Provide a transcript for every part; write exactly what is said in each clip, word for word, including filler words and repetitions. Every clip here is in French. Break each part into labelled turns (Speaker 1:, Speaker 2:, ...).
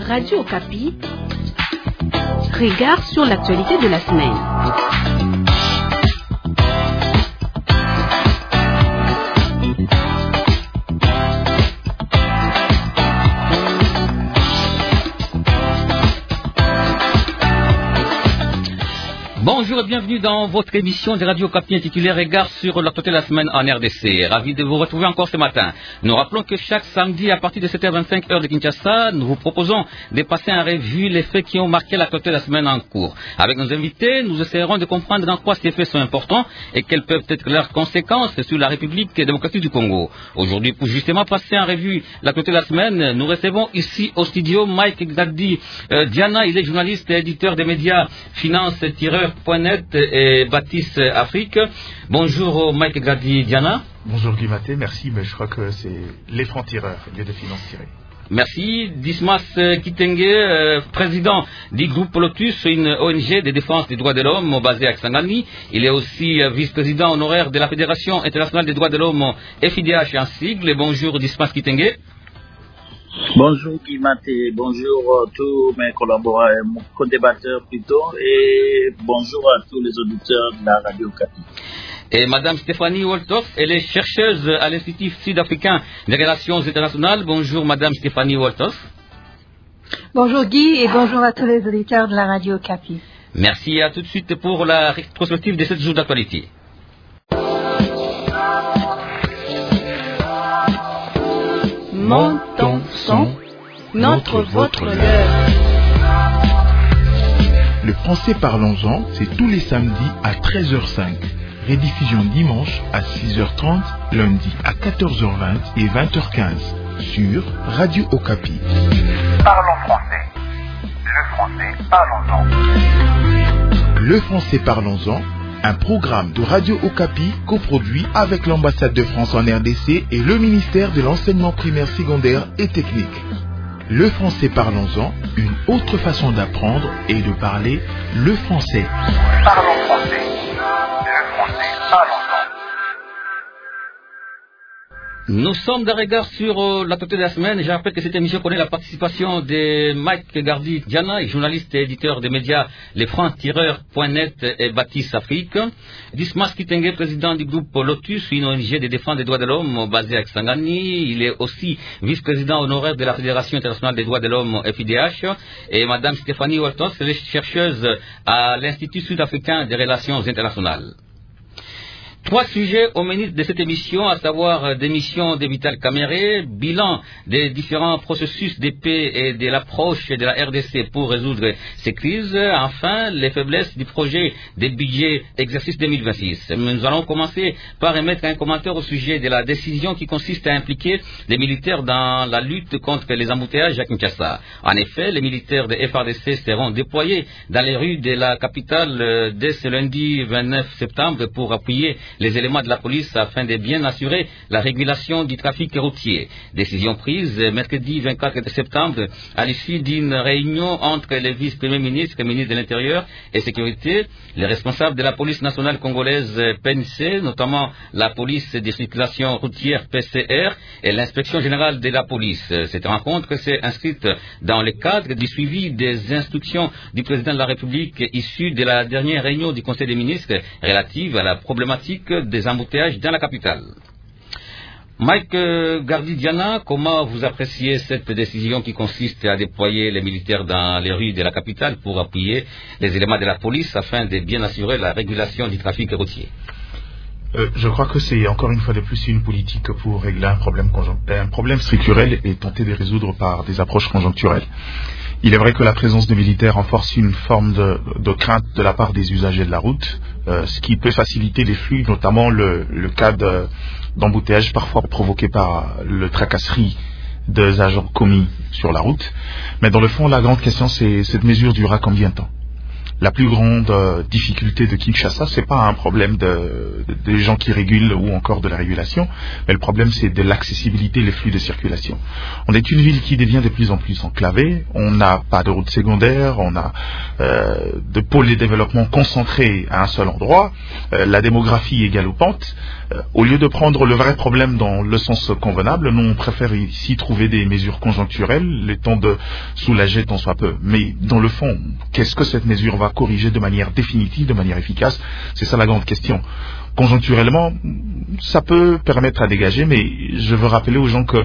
Speaker 1: Radio Okapi, regard sur l'actualité de la semaine.
Speaker 2: Bonjour et bienvenue dans votre émission de Radio Okapi intitulée Regard sur l'actualité de la semaine en R D C. Ravi de vous retrouver encore ce matin. Nous rappelons que chaque samedi à partir de sept heures vingt-cinq heure de Kinshasa, nous vous proposons de passer en revue les faits qui ont marqué l'actualité de la semaine en cours. Avec nos invités, nous essaierons de comprendre en quoi ces faits sont importants et quelles peuvent être leurs conséquences sur la République démocratique du Congo. Aujourd'hui, pour justement passer en revue l'actualité de la semaine, nous recevons ici au studio Mike Gadi euh, Diana. Il est journaliste et éditeur des médias finance-tireur point net et Baptiste Afrique. Bonjour Mike Gadi Diana.
Speaker 3: Bonjour Guy Maté, merci, mais je crois que c'est les francs-tireurs, lieu de finance tirée.
Speaker 2: Merci. Dismas Kitenge, euh, président du groupe Lotus, une O N G de défense des droits de l'homme basée à Kisangani. Il est aussi euh, vice-président honoraire de la Fédération internationale des droits de l'homme F I D H en sigle. Bonjour Dismas Kitenge.
Speaker 4: Bonjour Guy Maté, bonjour à tous mes collaborateurs, mon co-débatteur plutôt, et bonjour à tous les auditeurs de la Radio Okapi.
Speaker 2: Et Madame Stéphanie Wolthoff, elle est chercheuse à l'Institut sud-africain des relations internationales. Bonjour Madame Stéphanie Wolthoff.
Speaker 5: Bonjour Guy et bonjour à tous les auditeurs de la Radio Okapi.
Speaker 2: Merci, à tout de suite pour la rétrospective de sept jours d'actualité.
Speaker 1: Montons son, notre, votre, leur.
Speaker 6: Le français parlons-en, c'est tous les samedis à treize heures cinq. Rediffusion dimanche à six heures trente, lundi à quatorze heures vingt et vingt heures quinze sur Radio Okapi.
Speaker 7: Parlons français. Le français parlons-en.
Speaker 6: Le français parlons-en, un programme de Radio Okapi coproduit avec l'ambassade de France en R D C et le ministère de l'enseignement primaire, secondaire et technique. Le français parlons-en, une autre façon d'apprendre et de parler le français.
Speaker 7: Parlons français. Le français parlons-en.
Speaker 2: Nous sommes d'un regard sur euh, l'actualité de la semaine. Je rappelle que cette émission connaît la participation de Mike Gadi Diana, journaliste et éditeur des médias Les francs-tireurs point net et Baptiste Afrique. Dismas Kitenge, président du groupe Lotus, une O N G de défense des droits de l'homme basée à Kisangani. Il est aussi vice-président honoraire de la Fédération internationale des droits de l'homme F I D H. Et Madame Stéphanie Wolthoff, elle est chercheuse à l'Institut sud-africain des relations internationales. Trois sujets au menu de cette émission, à savoir démission de Vital Kamerhe, bilan des différents processus de paix et de l'approche de la R D C pour résoudre ces crises. Enfin, les faiblesses du projet de budget exercice deux mille vingt-six. Nous allons commencer par émettre un commentaire au sujet de la décision qui consiste à impliquer les militaires dans la lutte contre les embouteillages à Kinshasa. En effet, les militaires de F R D C seront déployés dans les rues de la capitale dès ce lundi vingt-neuf septembre pour appuyer les éléments de la police afin de bien assurer la régulation du trafic routier. Décision prise mercredi vingt-quatre septembre à l'issue d'une réunion entre les vice-premiers ministres et ministres de l'Intérieur et Sécurité, les responsables de la police nationale congolaise P N C, notamment la police de circulation routière P C R et l'inspection générale de la police. Cette rencontre s'est inscrite dans le cadre du suivi des instructions du président de la République issues de la dernière réunion du Conseil des ministres relative à la problématique des embouteillages dans la capitale. Mike Gadi Diana, comment vous appréciez cette décision qui consiste à déployer les militaires dans les rues de la capitale pour appuyer les éléments de la police afin de bien assurer la régulation du trafic routier?
Speaker 3: Euh, je crois que c'est encore une fois de plus une politique pour régler un problème, un problème structurel et tenter de résoudre par des approches conjoncturelles. Il est vrai que la présence de militaires renforce une forme de, de crainte de la part des usagers de la route, euh, ce qui peut faciliter les flux, notamment le, le cas de, d'embouteillage parfois provoqué par le tracasserie des agents commis sur la route. Mais dans le fond, la grande question, c'est cette mesure durera combien de temps? La plus grande euh, difficulté de Kinshasa, c'est pas un problème de, de, des gens qui régulent ou encore de la régulation, mais le problème c'est de l'accessibilité, les flux de circulation. On est une ville qui devient de plus en plus enclavée, on n'a pas de route secondaire, on a euh, de pôles de développement concentrés à un seul endroit, euh, la démographie est galopante. Euh, au lieu de prendre le vrai problème dans le sens convenable, nous on préfère ici trouver des mesures conjoncturelles, le temps de soulager tant soit peu. Mais dans le fond, qu'est-ce que cette mesure va corriger de manière définitive, de manière efficace? C'est ça la grande question. Conjoncturellement, ça peut permettre à dégager, mais je veux rappeler aux gens que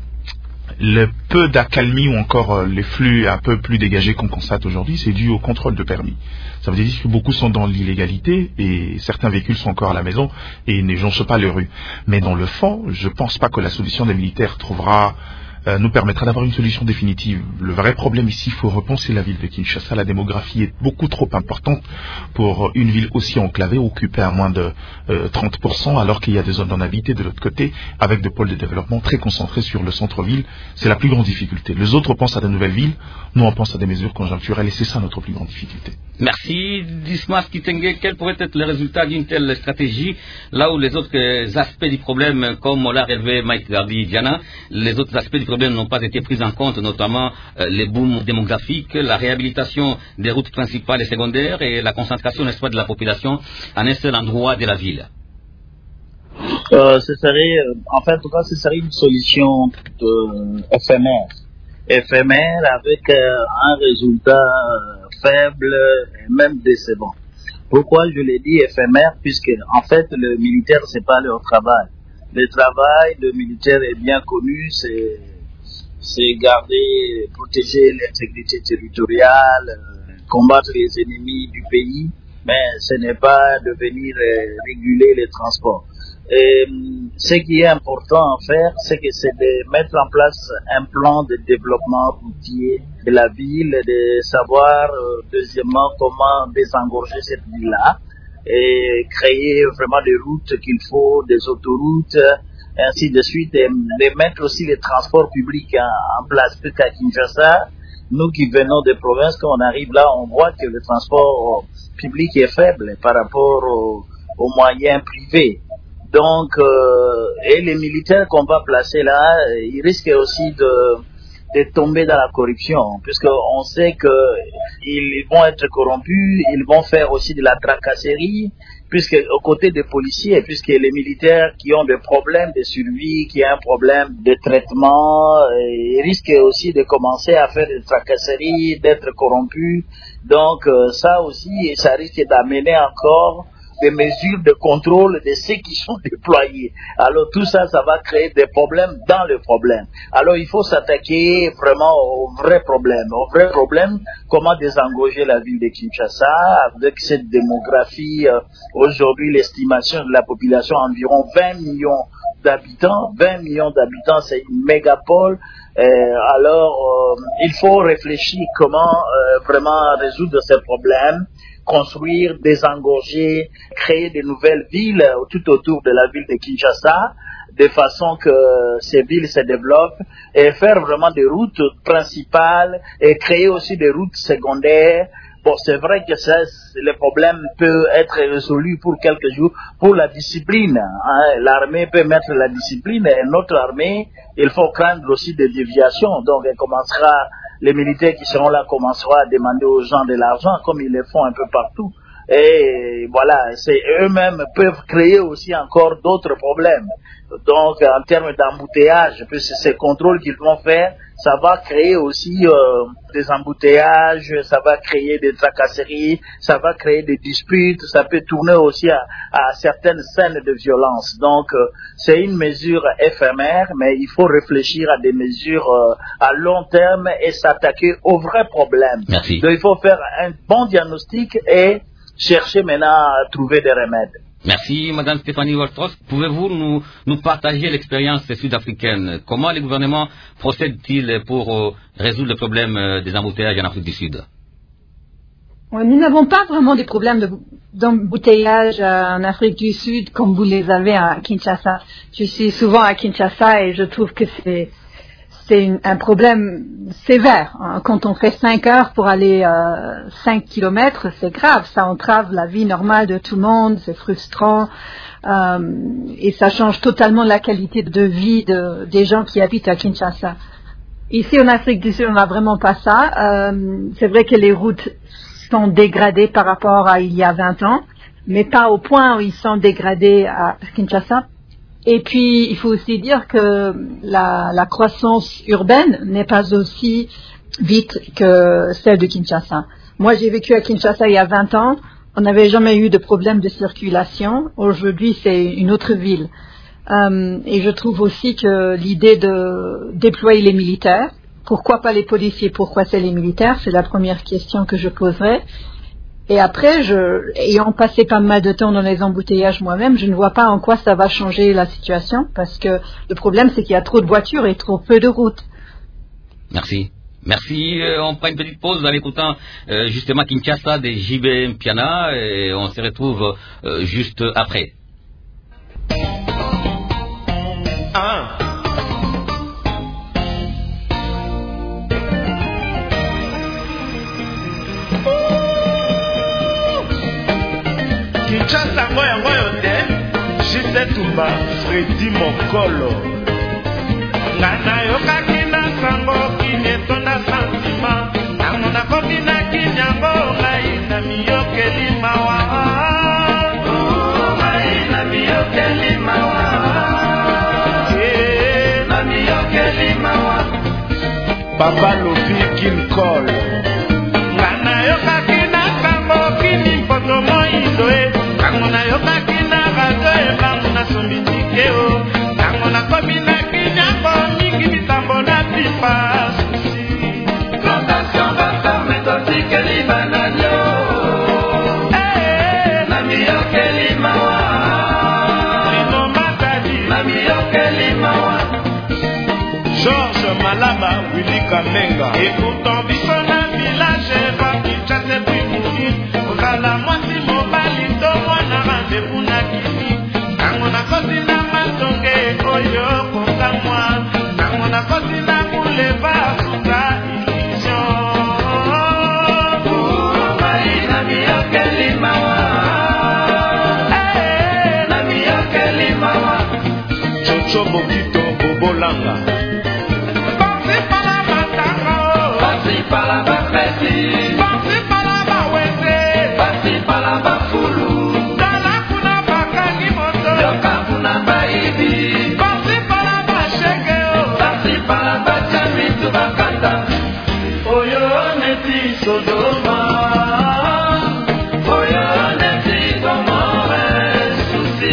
Speaker 3: le peu d'accalmie ou encore les flux un peu plus dégagés qu'on constate aujourd'hui, c'est dû au contrôle de permis. Ça veut dire que beaucoup sont dans l'illégalité et certains véhicules sont encore à la maison et ne jonchent pas les rues. Mais dans le fond, je ne pense pas que la solution des militaires trouvera Euh, nous permettra d'avoir une solution définitive. Le vrai problème ici, il faut repenser la ville de Kinshasa. La démographie est beaucoup trop importante pour une ville aussi enclavée, occupée à moins de euh, trente pour cent, alors qu'il y a des zones non habitées de l'autre côté, avec des pôles de développement très concentrés sur le centre-ville. C'est la plus grande difficulté. Les autres pensent à de nouvelles villes, nous on pense à des mesures conjoncturelles, et c'est ça notre plus grande difficulté.
Speaker 2: Merci. Dismas Kitenge, quel pourrait être le résultat d'une telle stratégie, là où les autres aspects du problème, comme l'a relevé Mike Gardi Diana, les autres aspects du problème n'ont pas été pris en compte, notamment euh, les booms démographiques, la réhabilitation des routes principales et secondaires et la concentration, n'est-ce pas, de la population en un seul endroit de la ville.
Speaker 4: Euh, ce serait, en fait, en tout cas, ce serait une solution de, éphémère, éphémère avec euh, un résultat faible et même décevant. Pourquoi je l'ai dit éphémère? Puisque en fait, le militaire, c'est pas leur travail. Le travail, le militaire est bien connu, c'est c'est garder, protéger l'intégrité territoriale, euh, combattre les ennemis du pays, mais ce n'est pas de venir euh, réguler les transports. Et, ce qui est important à faire, c'est que c'est de mettre en place un plan de développement routier de la ville, de savoir, euh, deuxièmement, comment désengorger cette ville-là, et créer vraiment des routes qu'il faut, des autoroutes, ainsi de suite, et de mettre aussi les transports publics en, en place. Parce qu'à Kinshasa, nous qui venons des provinces, quand on arrive là, on voit que le transport public est faible par rapport aux, aux moyens privés. Donc, euh, et les militaires qu'on va placer là, ils risquent aussi de, de tomber dans la corruption, puisqu'on sait qu'ils vont être corrompus, ils vont faire aussi de la tracasserie, puisque aux côtés des policiers, puisque les militaires qui ont des problèmes de survie, qui ont un problème de traitement, ils risquent aussi de commencer à faire des tracasseries, d'être corrompus. Donc, euh, ça aussi, ça risque d'amener encore des mesures de contrôle de ceux qui sont déployés. Alors tout ça, ça va créer des problèmes dans le problème. Alors il faut s'attaquer vraiment au vrai problème. Au vrai problème, comment désengorger la ville de Kinshasa avec cette démographie. Euh, aujourd'hui, l'estimation de la population, environ vingt millions d'habitants. vingt millions d'habitants, c'est une mégapole. Euh, alors, euh, il faut réfléchir comment euh, vraiment résoudre ces problèmes, construire, désengorger, créer de nouvelles villes tout autour de la ville de Kinshasa, de façon que ces villes se développent, et faire vraiment des routes principales et créer aussi des routes secondaires. Bon, c'est vrai que ça, le problème peut être résolu pour quelques jours, pour la discipline. Hein. L'armée peut mettre la discipline, et notre armée, il faut craindre aussi des déviations. Donc, elle commencera, les militaires qui seront là commenceront à demander aux gens de l'argent, comme ils le font un peu partout. Et voilà, c'est eux-mêmes peuvent créer aussi encore d'autres problèmes. Donc, en termes d'embouteillage, puisque ces contrôles qu'ils vont faire, ça va créer aussi euh, des embouteillages, ça va créer des tracasseries, ça va créer des disputes, ça peut tourner aussi à, à certaines scènes de violence. Donc, euh, c'est une mesure éphémère, mais il faut réfléchir à des mesures euh, à long terme et s'attaquer aux vrais problèmes.
Speaker 2: Merci.
Speaker 4: Donc, il faut faire un bon diagnostic et chercher maintenant à trouver des remèdes.
Speaker 2: Merci, Madame Stéphanie Woltros. Pouvez-vous nous, nous partager l'expérience sud-africaine? Comment les gouvernements procèdent-ils pour euh, résoudre le problème euh, des embouteillages en Afrique du Sud?
Speaker 5: Ouais, nous n'avons pas vraiment des problèmes de, d'embouteillage euh, en Afrique du Sud comme vous les avez à Kinshasa. Je suis souvent à Kinshasa et je trouve que c'est, c'est une, un problème sévère. Hein. Quand on fait cinq heures pour aller euh, cinq kilomètres, c'est grave. Ça entrave la vie normale de tout le monde, c'est frustrant. Euh, et ça change totalement la qualité de vie de, des gens qui habitent à Kinshasa. Ici en Afrique du Sud, on n'a vraiment pas ça. Euh, c'est vrai que les routes sont dégradées par rapport à il y a vingt ans, mais pas au point où ils sont dégradés à Kinshasa. Et puis, il faut aussi dire que la, la croissance urbaine n'est pas aussi vite que celle de Kinshasa. Moi, j'ai vécu à Kinshasa il y a vingt ans. On n'avait jamais eu de problème de circulation. Aujourd'hui, c'est une autre ville. Euh, et je trouve aussi que l'idée de déployer les militaires, pourquoi pas les policiers, pourquoi c'est les militaires, c'est la première question que je poserai. Et après, je, ayant passé pas mal de temps dans les embouteillages moi-même, je ne vois pas en quoi ça va changer la situation, parce que le problème, c'est qu'il y a trop de voitures et trop peu de routes.
Speaker 2: Merci. Merci. Euh, on prend une petite pause en écoutant euh, justement Kinshasa de J B Mpiana et on se retrouve euh, juste après.
Speaker 8: Ah. Kinshasa ngoya ngoyo te Jise Tumba Fredi Mokolo Ngana yokaki na sango kinetonda santima Nango na komi na kinyango ngai na miyokeli mawa Ngai na miyokeli mawa Na miyokeli mawa Baba Lobi Kinkol Ngana yokaki na sango kini mpoto moindoe Nango na yokaki na razo e bangu na sombitike o Nango na komi na kinyango mingi mitambo na pipa susi Plantation bata metotike li bananyo Na miyokeli mawa Rino Matadi Na miyokeli mawa Georges Malaba Willy Kamenga Et pourtant biso na village Bakichase puis mouri Ozala mwasi mobali to mwana rendez-vous na kini Nango na kosi na matonge oyo konga mwa Nango na kosi na bouleva suka illusion Mai na miyokeli mawa Na miyokeli mawa Chocho Bokito Bobolanga Pasi pala matanga Pasi pala bapeti Pasi pala bawete Pasi pala bafulu Dala kuna bakani moto Yoka kuna baibi Pasi pala bashege Pasi pala bachamitu bakata Oyo neti Sodoma Oyo neti Gomorre Susi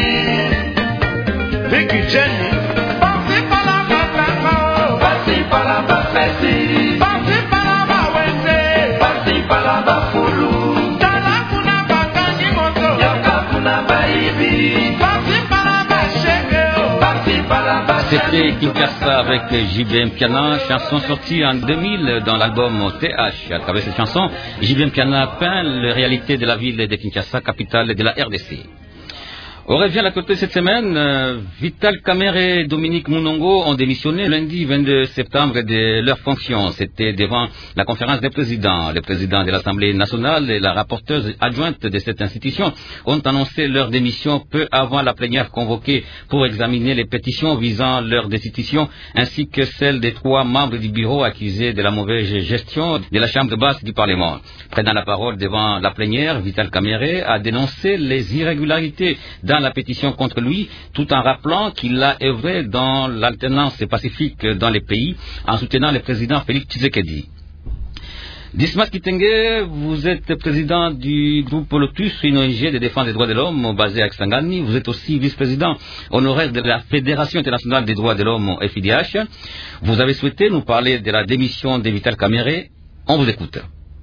Speaker 8: Vicky Jenny Pasi pala matanga Pasi pala bapeti Pasi pala bawete Pasi pala bafulu Dala kuna bakani moto Yoka kuna baibi Pasi pala bashege Pasi pala
Speaker 2: C'était Kinshasa avec J B Mpiana, chanson sortie en deux mille dans l'album T H. À travers cette chanson, J B Mpiana peint la réalité de la ville de Kinshasa, capitale de la R D C. On revient à la côté cette semaine. Euh, Vital Kamerhe et Dominique Munongo ont démissionné lundi vingt-deux septembre de leurs fonctions. C'était devant la conférence des présidents. Le président de l'Assemblée nationale et la rapporteuse adjointe de cette institution ont annoncé leur démission peu avant la plénière convoquée pour examiner les pétitions visant leur destitution ainsi que celles des trois membres du bureau accusés de la mauvaise gestion de la Chambre basse du Parlement. Prenant la parole devant la plénière, Vital Kamerhe a dénoncé les irrégularités dans la pétition contre lui, tout en rappelant qu'il a œuvré dans l'alternance pacifique dans les pays, en soutenant le président Félix Tshisekedi. Dismas Kitenge, vous êtes président du groupe Lotus, une O N G de défense des droits de l'homme basée à Kisangani. Vous êtes aussi vice-président honoraire de la Fédération internationale des droits de l'homme, F I D H. Vous avez souhaité nous parler de la démission de Vital Kamerhe. On vous écoute.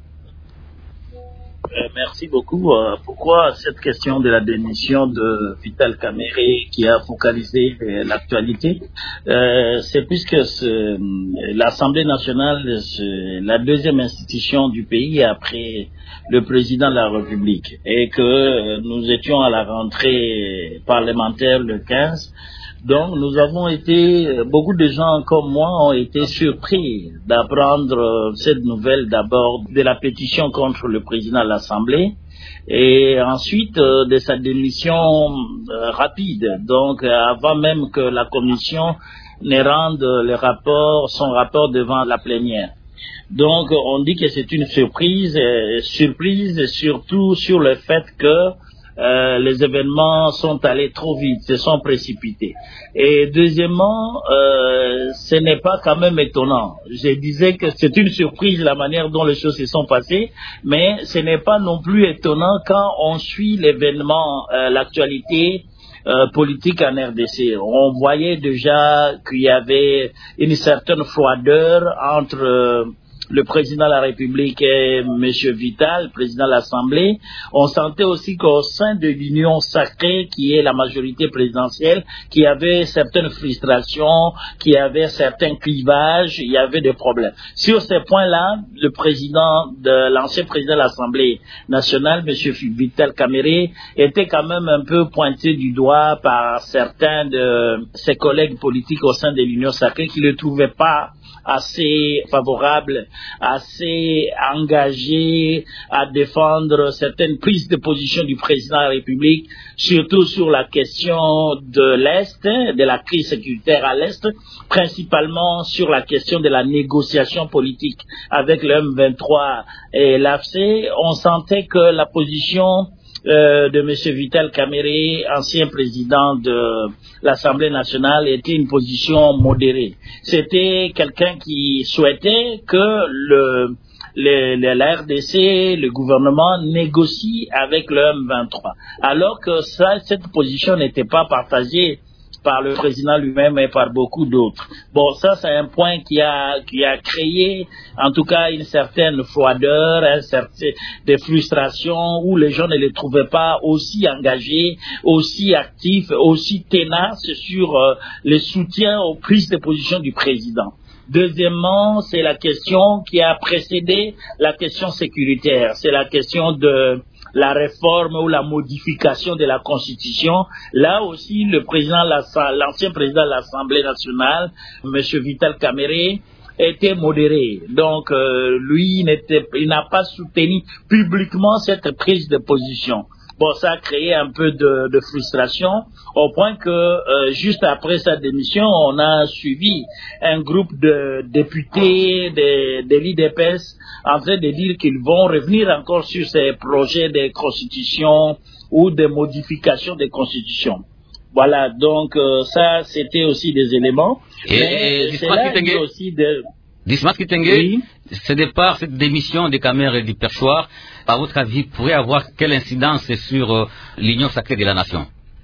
Speaker 4: Euh, merci beaucoup. Euh, pourquoi cette question de la démission de Vital Kamerhe qui a focalisé euh, l'actualité euh, C'est puisque l'Assemblée nationale, c'est la deuxième institution du pays après le président de la République, et que euh, nous étions à la rentrée parlementaire le quinze. Donc nous avons été, beaucoup de gens comme moi ont été surpris d'apprendre cette nouvelle d'abord de la pétition contre le président de l'Assemblée et ensuite euh, de sa démission euh, rapide, donc euh, avant même que la commission ne rende le rapport, son rapport devant la plénière. Donc on dit que c'est une surprise, euh, surprise surtout sur le fait que Euh, les événements sont allés trop vite, se sont précipités. Et deuxièmement, euh, ce n'est pas quand même étonnant. Je disais que c'est une surprise la manière dont les choses se sont passées, mais ce n'est pas non plus étonnant quand on suit l'événement, euh, l'actualité euh, politique en R D C. On voyait déjà qu'il y avait une certaine froideur entre euh, le président de la République et M. Vital, président de l'Assemblée. On sentait aussi qu'au sein de l'Union sacrée, qui est la majorité présidentielle, qu'il y avait certaines frustrations, qu'il y avait certains clivages, il y avait des problèmes. Sur ces points-là, le président de l'ancien président de l'Assemblée nationale, M. Vital Kamerhe, était quand même un peu pointé du doigt par certains de ses collègues politiques au sein de l'Union sacrée qui ne le trouvaient pas assez favorable, assez engagé à défendre certaines prises de position du président de la République, surtout sur la question de l'Est, de la crise sécuritaire à l'Est, principalement sur la question de la négociation politique avec le M vingt-trois et l'A F C. On sentait que la position Euh, de M. Vital Kamerhe, ancien président de l'Assemblée nationale, était une position modérée. C'était quelqu'un qui souhaitait que le, le, le, la R D C, le gouvernement, négocie avec le M vingt-trois. Alors que ça, cette position n'était pas partagée par le président lui-même et par beaucoup d'autres. Bon, ça, c'est un point qui a, qui a créé, en tout cas, une certaine froideur, un certain, des frustrations où les gens ne les trouvaient pas aussi engagés, aussi actifs, aussi tenaces sur euh, le soutien aux prises de position du président. Deuxièmement, c'est la question qui a précédé la question sécuritaire. C'est la question de la réforme ou la modification de la Constitution. Là aussi, le président, l'ancien président de l'Assemblée nationale, M. Vital Kamerhe, était modéré. Donc, euh, lui, n'était, il n'a pas soutenu publiquement cette prise de position. Bon, ça a créé un peu de, de frustration, au point que euh, juste après sa démission, on a suivi un groupe de députés de, de l'I D P S en train de dire qu'ils vont revenir encore sur ces projets de constitution ou de modification des constitutions. Voilà, donc euh, ça, c'était aussi des éléments.
Speaker 2: Et,
Speaker 4: mais
Speaker 2: et
Speaker 4: c'est là qu'il y a aussi de...
Speaker 2: Dismas Kitenge, oui. Ce départ, cette démission de Kamerhe et du Perchoir, à votre avis, pourrait avoir quelle incidence sur euh, l'union sacrée de la nation?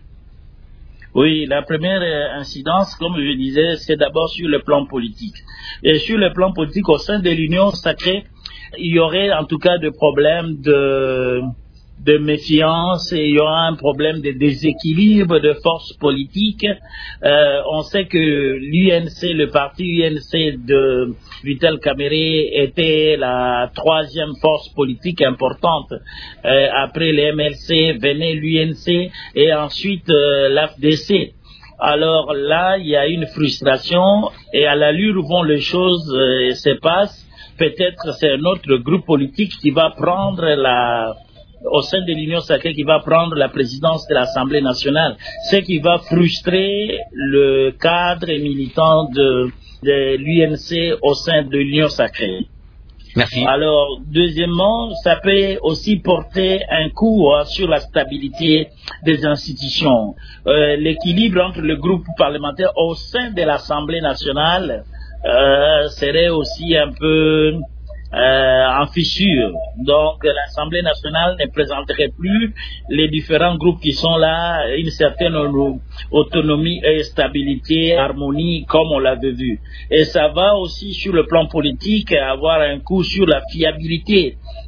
Speaker 4: Oui, la première euh, incidence, comme je disais, c'est d'abord sur le plan politique. Et sur le plan politique, au sein de l'union sacrée, il y aurait en tout cas des problèmes de... de méfiance et il y aura un problème de déséquilibre de forces politiques. Euh, on sait que l'U N C, le parti U N C de Vital Kamerhe était la troisième force politique importante. Euh, après les M L C, venait l'U N C et ensuite euh, l'A F D C. Alors là, il y a une frustration et à l'allure où vont les choses euh, se passent, peut-être c'est un autre groupe politique qui va prendre la au sein de l'Union sacrée qui va prendre la présidence de l'Assemblée nationale, ce qui va frustrer le cadre militant de, de l'U N C au sein de l'Union sacrée.
Speaker 2: Merci.
Speaker 4: Alors, deuxièmement, ça peut aussi porter un coup hein, sur la stabilité des institutions. Euh, l'équilibre entre le groupe parlementaire au sein de l'Assemblée nationale euh, serait aussi un peu Euh, en fissure. Donc l'Assemblée nationale ne présenterait plus les différents groupes qui sont là, une certaine autonomie et stabilité, harmonie, comme on l'avait vu. Et ça va aussi sur le plan politique avoir un coup sur la fiabilité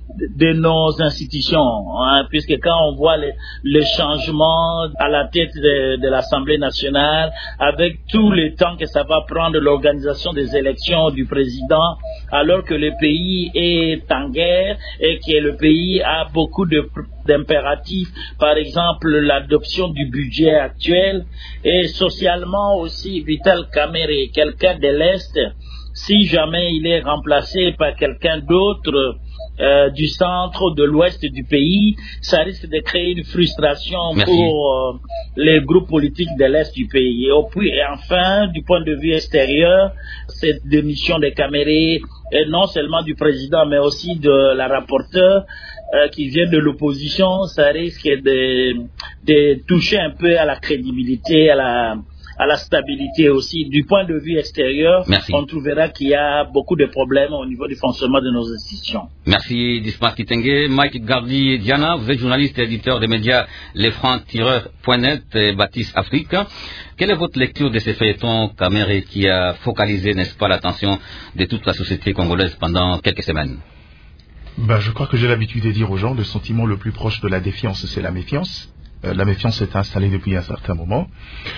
Speaker 4: de nos institutions, hein, puisque quand on voit les, les changements à la tête de, de l'Assemblée nationale, avec tout le temps que ça va prendre l'organisation des élections du président, alors que le pays est en guerre et que le pays a beaucoup de, d'impératifs, par exemple l'adoption du budget actuel, et socialement aussi, Vital Kamerhe, quelqu'un de l'Est, si jamais il est remplacé par quelqu'un d'autre, Euh, du centre ou de l'ouest du pays, ça risque de créer une frustration Merci. pour euh, les groupes politiques de l'est du pays. Et, puis, et enfin, du point de vue extérieur, cette démission de Kamerhe, et non seulement du président, mais aussi de la rapporteure euh, qui vient de l'opposition, ça risque de, de toucher un peu à la crédibilité, à la à la stabilité aussi. Du point de vue extérieur, Merci. on trouvera qu'il y a beaucoup de problèmes au niveau du fonctionnement de nos institutions.
Speaker 2: Merci Dismas Kitenge. Mike Gardi Diana, vous êtes journaliste et éditeur des médias Les Francs Tireurs point net et Baptiste Afrique. Quelle est votre lecture de ces feuilletons Kamerhe qui a focalisé, n'est-ce pas, l'attention de toute la société congolaise pendant quelques semaines?
Speaker 3: Ben, je crois que j'ai l'habitude de dire aux gens, le sentiment le plus proche de la défiance, c'est la méfiance. Euh, la méfiance s'est installée depuis un certain moment.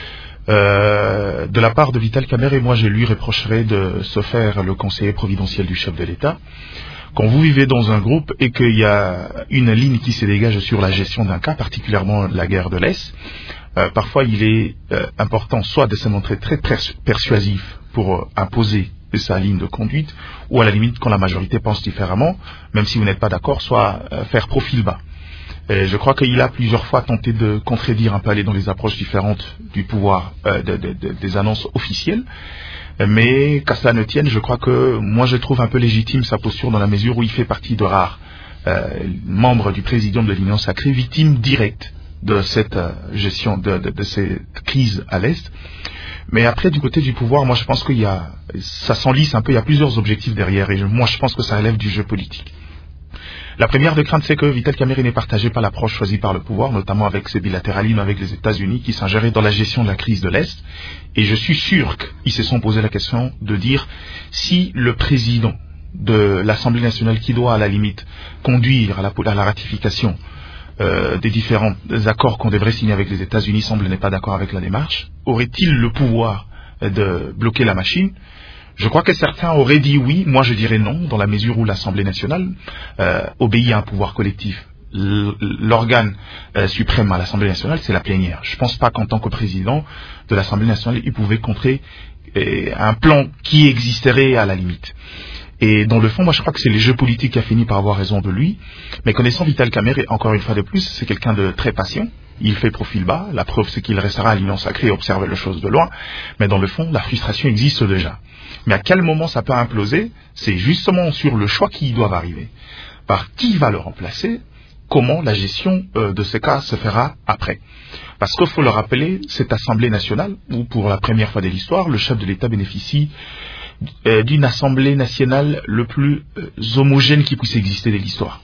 Speaker 3: Euh, de la part de Vital Kamerhe, moi je lui reprocherais de se faire le conseiller providentiel du chef de l'État. Quand vous vivez dans un groupe et qu'il y a une ligne qui se dégage sur la gestion d'un cas, particulièrement la guerre de l'Est, euh, parfois il est euh, important soit de se montrer très persu- persuasif pour euh, imposer sa ligne de conduite, ou à la limite quand la majorité pense différemment, même si vous n'êtes pas d'accord, soit euh, faire profil bas. Et je crois qu'il a plusieurs fois tenté de contredire un peu, aller dans les approches différentes du pouvoir, euh, de, de, de, des annonces officielles. Mais qu'à cela ne tienne, je crois que moi je trouve un peu légitime sa posture dans la mesure où il fait partie de rares euh, membres du présidium de l'Union sacrée, victime directe de cette euh, gestion, de, de, de cette crise à l'Est. Mais après, du côté du pouvoir, moi je pense qu'il y a, ça s'enlise un peu, il y a plusieurs objectifs derrière, et je, moi je pense que ça relève du jeu politique. La première des craintes, c'est que Vital Kamerhe n'est partagé par l'approche choisie par le pouvoir, notamment avec ses bilatéralismes avec les États-Unis qui s'ingéraient dans la gestion de la crise de l'Est. Et je suis sûr qu'ils se sont posé la question de dire si le président de l'Assemblée nationale, qui doit à la limite conduire à la, à la ratification euh, des différents accords qu'on devrait signer avec les États-Unis, semble n'est pas d'accord avec la démarche, aurait-il le pouvoir de bloquer la machine? Je crois que certains auraient dit oui, moi je dirais non, dans la mesure où l'Assemblée nationale euh, obéit à un pouvoir collectif. L'organe euh, suprême à l'Assemblée nationale, c'est la plénière. Je ne pense pas qu'en tant que président de l'Assemblée nationale, il pouvait contrer euh, un plan qui existerait à la limite. Et dans le fond, moi je crois que c'est les jeux politiques qui a fini par avoir raison de lui. Mais connaissant Vital Kamerhe, encore une fois de plus, c'est quelqu'un de très patient. Il fait profil bas. La preuve, c'est qu'il restera à l'Union sacrée et observer les choses de loin. Mais dans le fond, la frustration existe déjà. Mais à quel moment ça peut imploser? C'est justement sur le choix qui doivent arriver. Par qui va le remplacer? Comment la gestion euh, de ces cas se fera après? Parce qu'il faut le rappeler, cette Assemblée nationale, où pour la première fois de l'histoire, le chef de l'État bénéficie euh, d'une Assemblée nationale le plus euh, homogène qui puisse exister de l'histoire.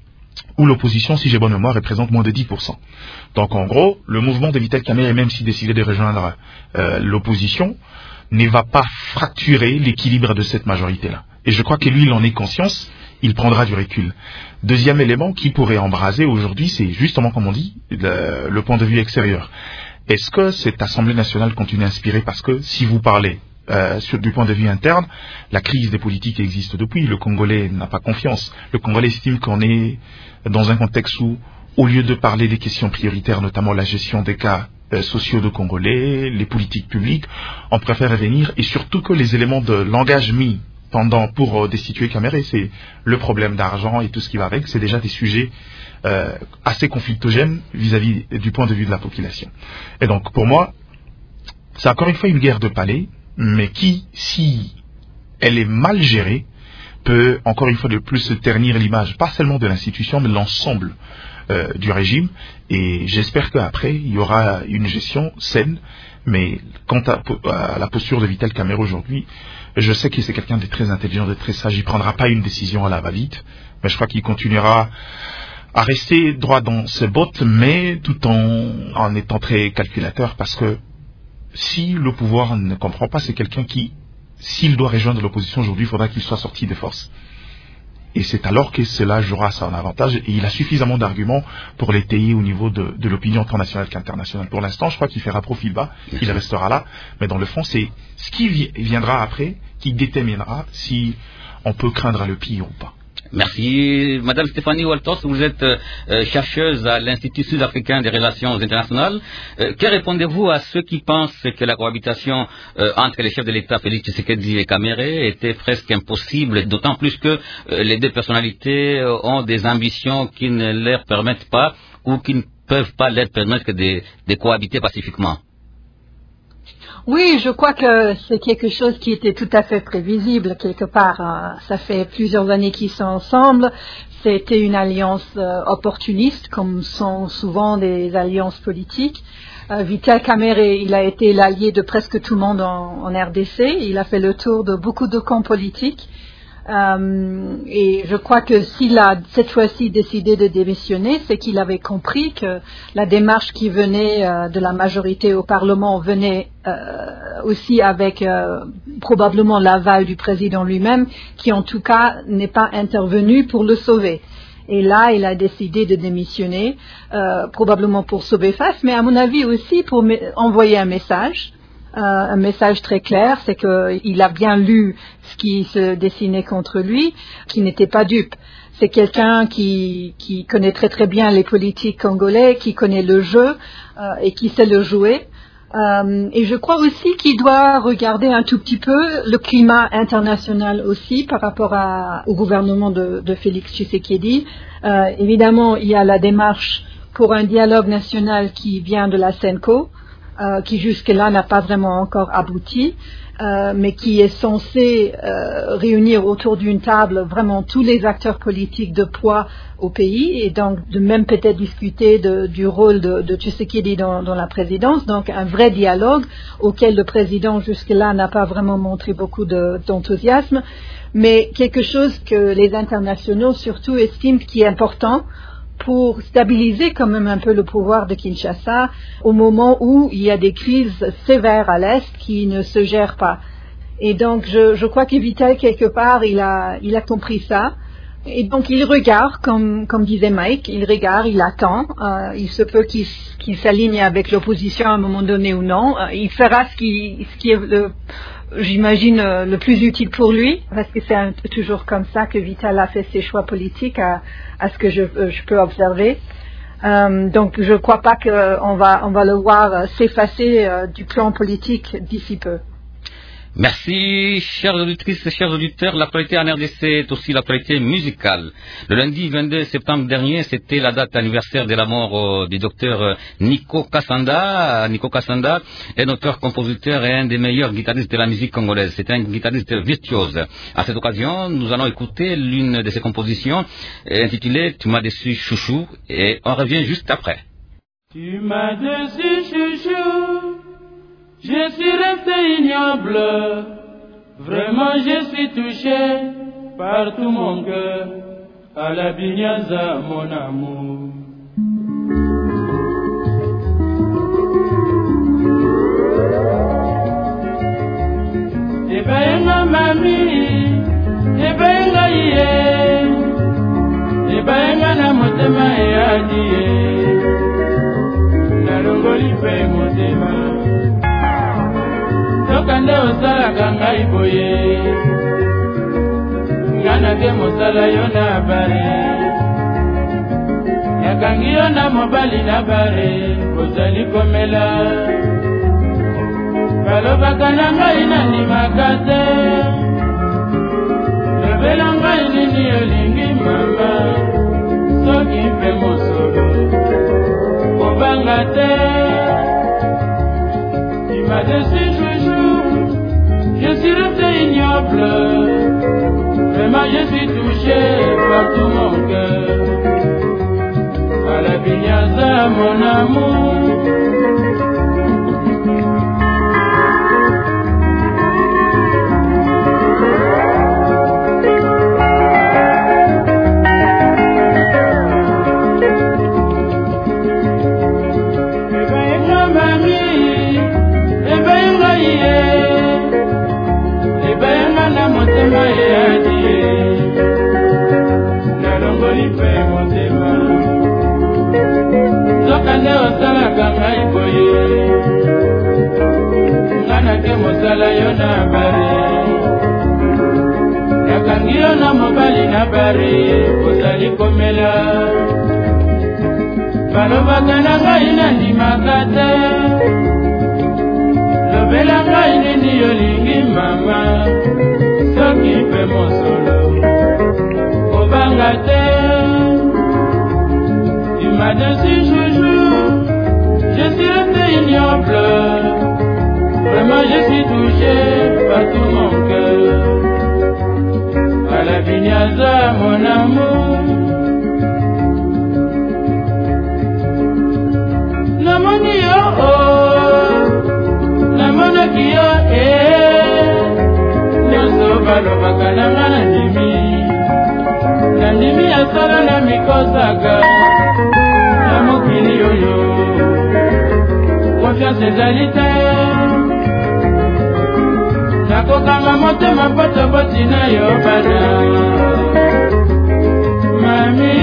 Speaker 3: Où l'opposition, si j'ai bonne mémoire, représente moins de dix pour cent. Donc en gros, le mouvement de Vital Kamerhe, même s'il décidait de rejoindre euh, l'opposition, ne va pas fracturer l'équilibre de cette majorité-là. Et je crois que lui, il en est conscience, il prendra du recul. Deuxième élément qui pourrait embraser aujourd'hui, c'est justement, comme on dit, le, le point de vue extérieur. Est-ce que cette Assemblée nationale continue à inspirer? Parce que si vous parlez euh, sur, du point de vue interne, la crise des politiques existe depuis. Le Congolais n'a pas confiance. Le Congolais estime qu'on est dans un contexte où, au lieu de parler des questions prioritaires, notamment la gestion des cas sociaux de Congolais, les politiques publiques, on préfère revenir, et surtout que les éléments de langage mis pendant pour euh, destituer Kamerhe, c'est le problème d'argent et tout ce qui va avec, c'est déjà des sujets euh, assez conflictogènes vis-à-vis du point de vue de la population. Et donc pour moi, c'est encore une fois une guerre de palais, mais qui, si elle est mal gérée, peut encore une fois de plus se ternir l'image, pas seulement de l'institution, mais de l'ensemble Euh, du régime, et j'espère qu'après il y aura une gestion saine. Mais quant à, à la posture de Vital Kamerhe aujourd'hui, je sais que c'est quelqu'un de très intelligent, de très sage. Il ne prendra pas une décision à la va-vite, mais je crois qu'il continuera à rester droit dans ses bottes, mais tout en, en étant très calculateur, parce que si le pouvoir ne comprend pas, c'est quelqu'un qui, s'il doit rejoindre l'opposition aujourd'hui, il faudra qu'il soit sorti des forces. Et c'est alors que cela jouera à son avantage. Et il a suffisamment d'arguments pour l'étayer au niveau de, de l'opinion tant nationale qu'internationale. Pour l'instant, je crois qu'il fera profil bas, il restera là. Mais dans le fond, c'est ce qui viendra après qui déterminera si on peut craindre le pire ou pas.
Speaker 2: Merci. Madame Stéphanie Waltos, vous êtes euh, chercheuse à l'Institut sud-africain des relations internationales. Euh, que répondez-vous à ceux qui pensent que la cohabitation euh, entre les chefs de l'État, Félix Tshisekedi et Kamere, était presque impossible, d'autant plus que euh, les deux personnalités euh, ont des ambitions qui ne leur permettent pas ou qui ne peuvent pas leur permettre de, de cohabiter pacifiquement?
Speaker 5: Oui, je crois que c'est quelque chose qui était tout à fait prévisible quelque part. Ça fait plusieurs années qu'ils sont ensemble. C'était une alliance euh, opportuniste, comme sont souvent des alliances politiques. Euh, Vital Kamerhe, il a été l'allié de presque tout le monde en, en R D C. Il a fait le tour de beaucoup de camps politiques. Euh, et je crois que s'il a cette fois-ci décidé de démissionner, c'est qu'il avait compris que la démarche qui venait euh, de la majorité au Parlement venait euh, aussi avec euh, probablement l'aval du président lui-même, qui en tout cas n'est pas intervenu pour le sauver. Et là, il a décidé de démissionner, euh, probablement pour sauver face, mais à mon avis aussi pour envoyer un message. Euh, un message très clair, c'est qu'il a bien lu ce qui se dessinait contre lui, qui n'était pas dupe. C'est quelqu'un qui, qui connaît très très bien les politiques congolais, qui connaît le jeu euh, et qui sait le jouer. Euh, et je crois aussi qu'il doit regarder un tout petit peu le climat international aussi par rapport à, au gouvernement de, de Félix Tshisekedi. Euh, évidemment, il y a la démarche pour un dialogue national qui vient de la CENCO, Euh, qui jusque-là n'a pas vraiment encore abouti, euh, mais qui est censé euh, réunir autour d'une table vraiment tous les acteurs politiques de poids au pays, et donc de même peut-être discuter de, du rôle de, de Tshisekedi dans, dans la présidence, donc un vrai dialogue auquel le président jusque-là n'a pas vraiment montré beaucoup de, d'enthousiasme, mais quelque chose que les internationaux surtout estiment qui est important pour stabiliser quand même un peu le pouvoir de Kinshasa au moment où il y a des crises sévères à l'Est qui ne se gèrent pas. Et donc je, je crois qu'Evital, quelque part, il a, il a compris ça. Et donc il regarde, comme, comme disait Mike, il regarde, il attend. Euh, il se peut qu'il, qu'il s'aligne avec l'opposition à un moment donné ou non. Euh, il fera ce qui, ce qui est le, j'imagine, le plus utile pour lui, parce que c'est un, toujours comme ça que Vital a fait ses choix politiques à, à ce que je, je peux observer. Euh, donc je ne crois pas qu'on va, on va le voir s'effacer euh, du plan politique d'ici peu.
Speaker 2: Merci, chères auditrices et chers auditeurs. L'actualité en R D C est aussi l'actualité musicale. Le lundi vingt-deux septembre dernier, c'était la date anniversaire de la mort euh, du docteur euh, Nico Kassanda. Nico Kassanda est un auteur-compositeur et un des meilleurs guitaristes de la musique congolaise. C'est un guitariste virtuose. À cette occasion, nous allons écouter l'une de ses compositions intitulée « Tu m'as déçu, chouchou » et on revient juste après.
Speaker 9: Tu m'as déçu, chouchou. Je suis resté ignoble, vraiment je suis touché par tout mon cœur, à la Binyaza mon amour. Ebenga mami, ebenga iye, ebenga na motema eyadiye, nalongoli pe motema. Tokande osalaka ngai boye, ngana ke mosala yo na bare, yakangi yo na mobali na bare, kozali komela. Balobaka na ngai nandimaka te, lobela ngai nini olingi mama, soki mpe mosolo kobanga te. Tu m'as déçu, je suis resté ignoble, vraiment je suis touché par tout mon cœur, à la Binyaza mon amour. nde osalaka ngai boye nga nake mosala yo na bare nakangi yo na mobali na bare ozali komela balobaka na ngai nandimaka te lobela ngai nini yolingi mama soki mpe mosolo kobanga te. Tu m'as dessus chouchou, je suis resté ignoble, vraiment je suis touché par tout mon cœur. À la vignaza mon amour, namoni yo oh, namonaki yo eh, nyonso balobaka na nga nandimi, nandimi asala na mikosaka, na mokili oyo, confiance ezali te, nakokanga motema poto boti na yo bana, mami.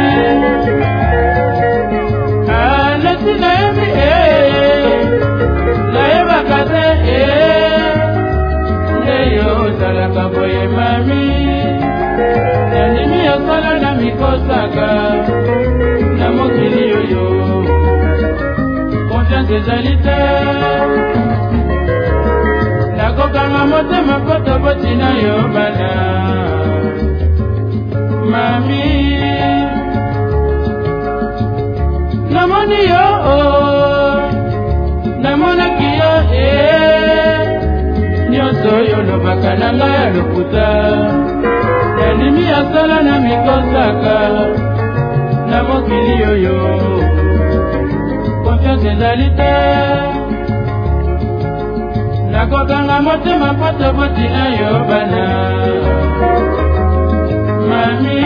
Speaker 9: Nasi nayebi eh, nayebaka te eh, nde yo ozalaka boye mami, nandimi osala na mikosaka, na mokili oyo, confiance ezali te, nakokanga motema poto boti na yo bana, mami. Namoni yo oh, namonaki yo eh, nyonso yo lobaka na ngai ya lokuta, nandimi asala na mikosaka, na mokili oyo, confiance ezali te, nakokanga motema poto boti na yo bana, mami.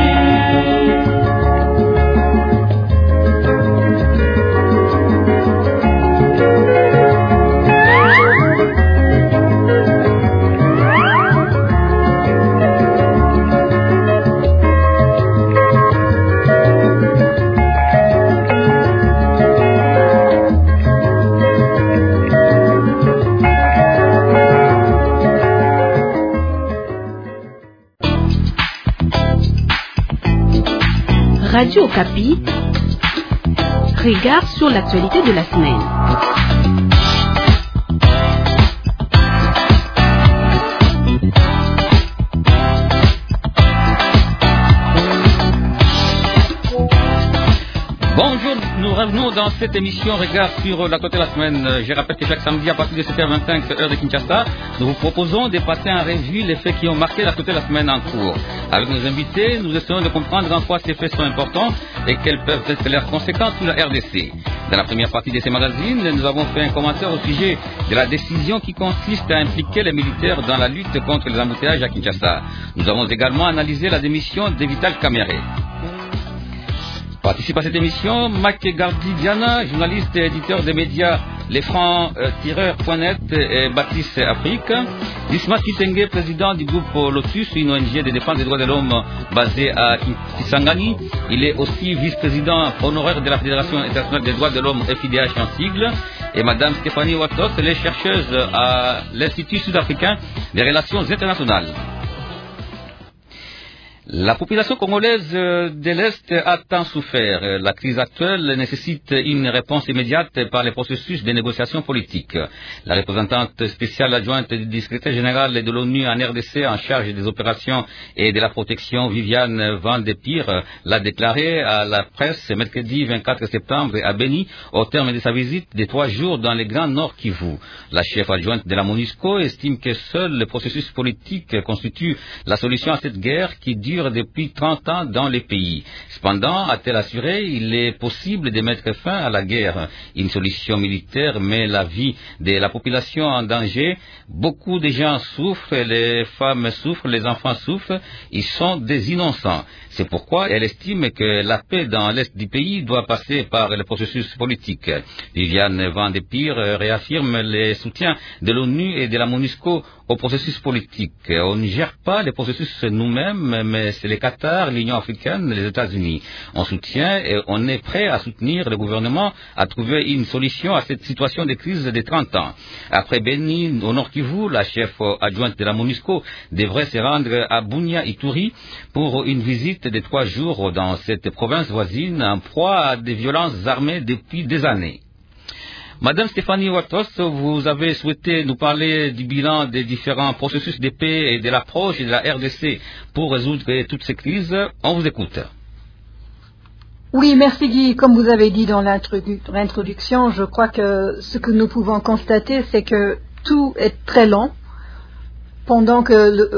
Speaker 1: Radio Okapi, regard sur l'actualité de la semaine.
Speaker 2: Bonjour, nous revenons dans cette émission Regard sur la côté de la semaine. Je rappelle que chaque samedi à partir de sept heures vingt-cinq heure de Kinshasa, nous vous proposons de passer en revue les faits qui ont marqué la côté de la semaine en cours. Avec nos invités, nous essayons de comprendre en quoi ces faits sont importants et quelles peuvent être leurs conséquences sur la R D C. Dans la première partie de ces magazines, nous avons fait un commentaire au sujet de la décision qui consiste à impliquer les militaires dans la lutte contre les embouteillages à Kinshasa. Nous avons également analysé la démission de Vital Kamerhe. Participe à cette émission Mike Gardi Diana, journaliste et éditeur des médias Les Francs-Tireurs point net et Baptiste Afrique. Dismas Kitenge, président du groupe Lotus, une O N G de défense des droits de l'homme basée à Kisangani. Il est aussi vice-président honoraire de la Fédération internationale des droits de l'homme F I D H en sigle. Et Madame Stéphanie Watos, elle est chercheuse à l'Institut sud-africain des relations internationales. La population congolaise de l'Est a tant souffert. La crise actuelle nécessite une réponse immédiate par les processus de négociation politique. La représentante spéciale adjointe du secrétaire général de l'ONU en R D C en charge des opérations et de la protection, Viviane Van de Pire, l'a déclaré à la presse mercredi vingt-quatre septembre à Beni au terme de sa visite de trois jours dans les Grands Nord Kivu. La chef adjointe de la MONUSCO estime que seul le processus politique constitue la solution à cette guerre qui dure depuis trente ans dans les pays. Cependant, a-t-elle assuré, il est possible de mettre fin à la guerre. Une solution militaire met la vie de la population en danger. Beaucoup de gens souffrent, les femmes souffrent, les enfants souffrent. Ils sont des innocents. C'est pourquoi elle estime que la paix dans l'est du pays doit passer par le processus politique. Viviane Van de Pire réaffirme le soutien de l'ONU et de la MONUSCO au processus politique. On ne gère pas les processus nous-mêmes, mais c'est le Qatar, l'Union africaine, les États-Unis. On soutient et on est prêt à soutenir le gouvernement à trouver une solution à cette situation de crise de trente ans. Après Beni, au Nord Kivu, la chef adjointe de la MONUSCO devrait se rendre à Bunia Ituri pour une visite de trois jours dans cette province voisine en proie à des violences armées depuis des années. Madame Stéphanie Watros, vous avez souhaité nous parler du bilan des différents processus de paix et de l'approche de la R D C pour résoudre toutes ces crises. On vous écoute.
Speaker 5: Oui, merci Guy. Comme vous avez dit dans l'introduction, je crois que ce que nous pouvons constater, c'est que tout est très lent. Pendant que le,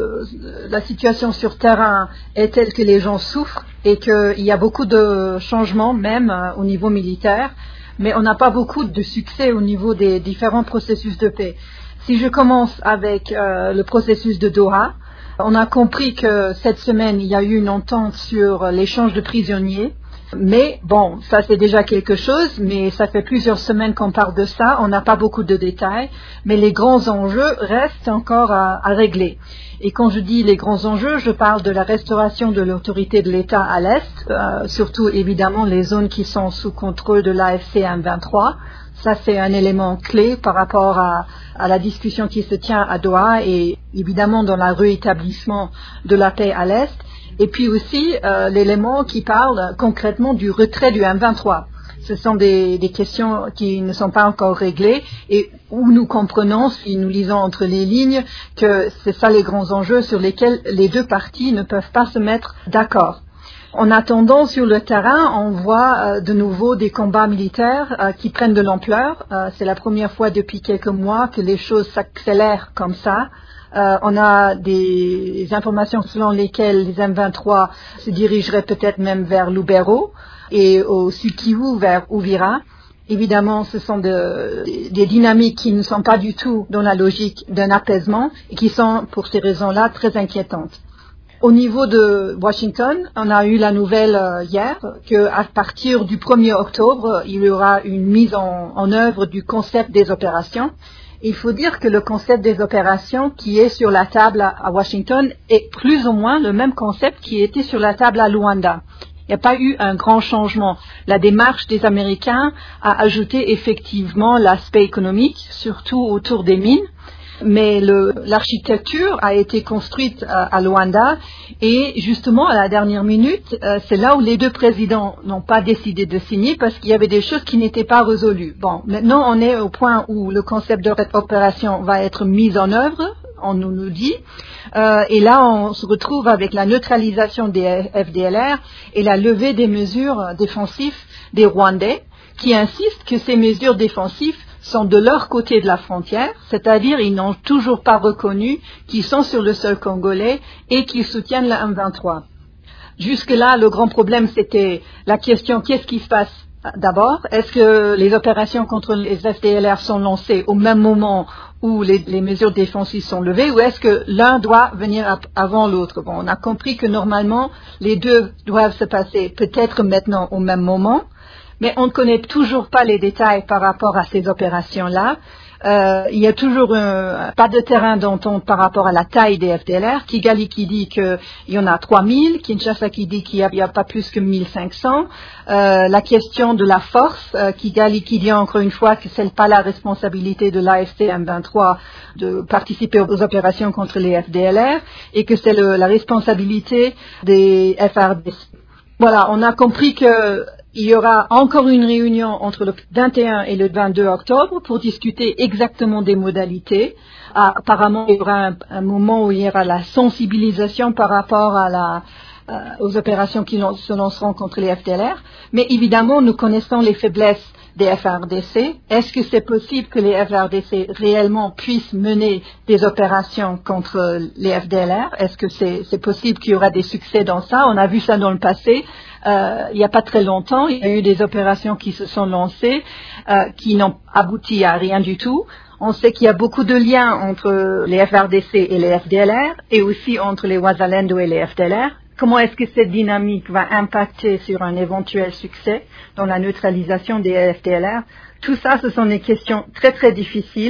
Speaker 5: le, la situation sur terrain est telle que les gens souffrent et qu'il y a beaucoup de changements, même euh, au niveau militaire, mais on n'a pas beaucoup de succès au niveau des différents processus de paix. Si je commence avec euh, le processus de Doha, on a compris que cette semaine, il y a eu une entente sur l'échange de prisonniers. Mais bon, ça c'est déjà quelque chose, mais ça fait plusieurs semaines qu'on parle de ça, on n'a pas beaucoup de détails, mais les grands enjeux restent encore à, à régler. Et quand je dis les grands enjeux, je parle de la restauration de l'autorité de l'État à l'Est, euh, surtout évidemment les zones qui sont sous contrôle de l'A F C M vingt-trois. Ça c'est un élément clé par rapport à, à la discussion qui se tient à Doha et évidemment dans le réétablissement de la paix à l'Est. Et puis aussi euh, l'élément qui parle concrètement du retrait du M vingt-trois. Ce sont des, des questions qui ne sont pas encore réglées et où nous comprenons, si nous lisons entre les lignes, que c'est ça les grands enjeux sur lesquels les deux parties ne peuvent pas se mettre d'accord. En attendant, sur le terrain, on voit euh, de nouveau des combats militaires euh, qui prennent de l'ampleur. Euh, c'est la première fois depuis quelques mois que les choses s'accélèrent comme ça. Euh, on a des informations selon lesquelles les M vingt-trois se dirigeraient peut-être même vers Lubero et au Sud Kivu vers Uvira. Évidemment, ce sont de, des dynamiques qui ne sont pas du tout dans la logique d'un apaisement et qui sont, pour ces raisons-là, très inquiétantes. Au niveau de Washington, on a eu la nouvelle euh, hier qu'à partir du premier octobre, il y aura une mise en, en œuvre du concept des opérations. Il faut dire que le concept des opérations qui est sur la table à Washington est plus ou moins le même concept qui était sur la table à Luanda. Il n'y a pas eu un grand changement. La démarche des Américains a ajouté effectivement l'aspect économique, surtout autour des mines. Mais le, l'architecture a été construite à, à Luanda et justement à la dernière minute, euh, c'est là où les deux présidents n'ont pas décidé de signer parce qu'il y avait des choses qui n'étaient pas résolues. Bon, maintenant on est au point où le concept d'opération va être mis en œuvre, on nous nous dit, euh, et là on se retrouve avec la neutralisation des F D L R et la levée des mesures défensives des Rwandais qui insistent que ces mesures défensives sont de leur côté de la frontière, c'est-à-dire ils n'ont toujours pas reconnu qu'ils sont sur le sol congolais et qu'ils soutiennent le M vingt-trois. Jusque-là, le grand problème, c'était la question qu'est-ce qui se passe d'abord? Est-ce que les opérations contre les F D L R sont lancées au même moment où les, les mesures défensives sont levées, ou est-ce que l'un doit venir avant l'autre? Bon, on a compris que normalement, les deux doivent se passer peut-être maintenant au même moment, mais on ne connaît toujours pas les détails par rapport à ces opérations-là. Euh, il y a toujours un, pas de terrain d'entente par rapport à la taille des F D L R. Kigali qui dit qu'il y en a trois mille, Kinshasa qui dit qu'il n'y a, a pas plus que mille cinq cents. Euh, la question de la force, euh, Kigali qui dit encore une fois que ce n'est pas la responsabilité de l'A F C M vingt-trois de participer aux opérations contre les F D L R et que c'est le, la responsabilité des F R D C. Voilà, on a compris que il y aura encore une réunion entre le vingt et un et le vingt-deux octobre pour discuter exactement des modalités. Ah, apparemment, il y aura un, un moment où il y aura la sensibilisation par rapport à la, euh, aux opérations qui se lanceront contre les F D L R. Mais évidemment, nous connaissons les faiblesses des F R D C. Est-ce que c'est possible que les F R D C réellement puissent mener des opérations contre les F D L R? Est-ce que c'est, c'est possible qu'il y aura des succès dans ça? On a vu ça dans le passé. Euh, il n'y a pas très longtemps, il y a eu des opérations qui se sont lancées, euh, qui n'ont abouti à rien du tout. On sait qu'il y a beaucoup de liens entre les F R D C et les F D L R, et aussi entre les Wazalendo et les F D L R. Comment est-ce que cette dynamique va impacter sur un éventuel succès dans la neutralisation des F D L R? Tout ça, ce sont des questions très très difficiles,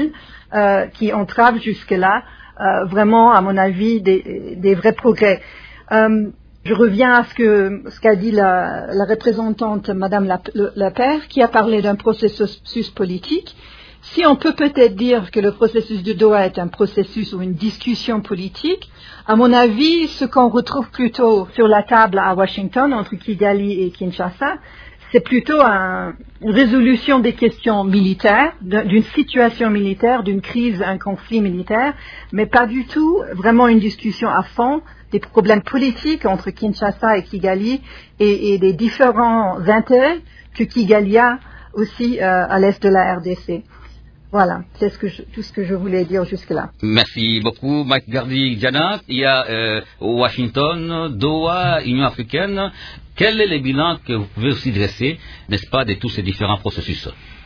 Speaker 5: euh, qui entravent jusque-là euh, vraiment, à mon avis, des, des vrais progrès. Euh, je reviens à ce que ce qu'a dit la, la représentante Madame Lapère, qui a parlé d'un processus politique. Si on peut peut-être dire que le processus de Doha est un processus ou une discussion politique, à mon avis, ce qu'on retrouve plutôt sur la table à Washington, entre Kigali et Kinshasa, c'est plutôt un, une résolution des questions militaires, d'une situation militaire, d'une crise, un conflit militaire, mais pas du tout vraiment une discussion à fond des problèmes politiques entre Kinshasa et Kigali et, et des différents intérêts que Kigali a aussi euh, à l'est de la R D C. Voilà, c'est ce que je, tout ce que je voulais dire jusque-là.
Speaker 2: Merci beaucoup, Mike Gardi-Diana. Il y a euh, Washington, Doha, Union africaine. Quel est le bilan que vous pouvez aussi dresser, n'est-ce pas, de tous ces différents processus?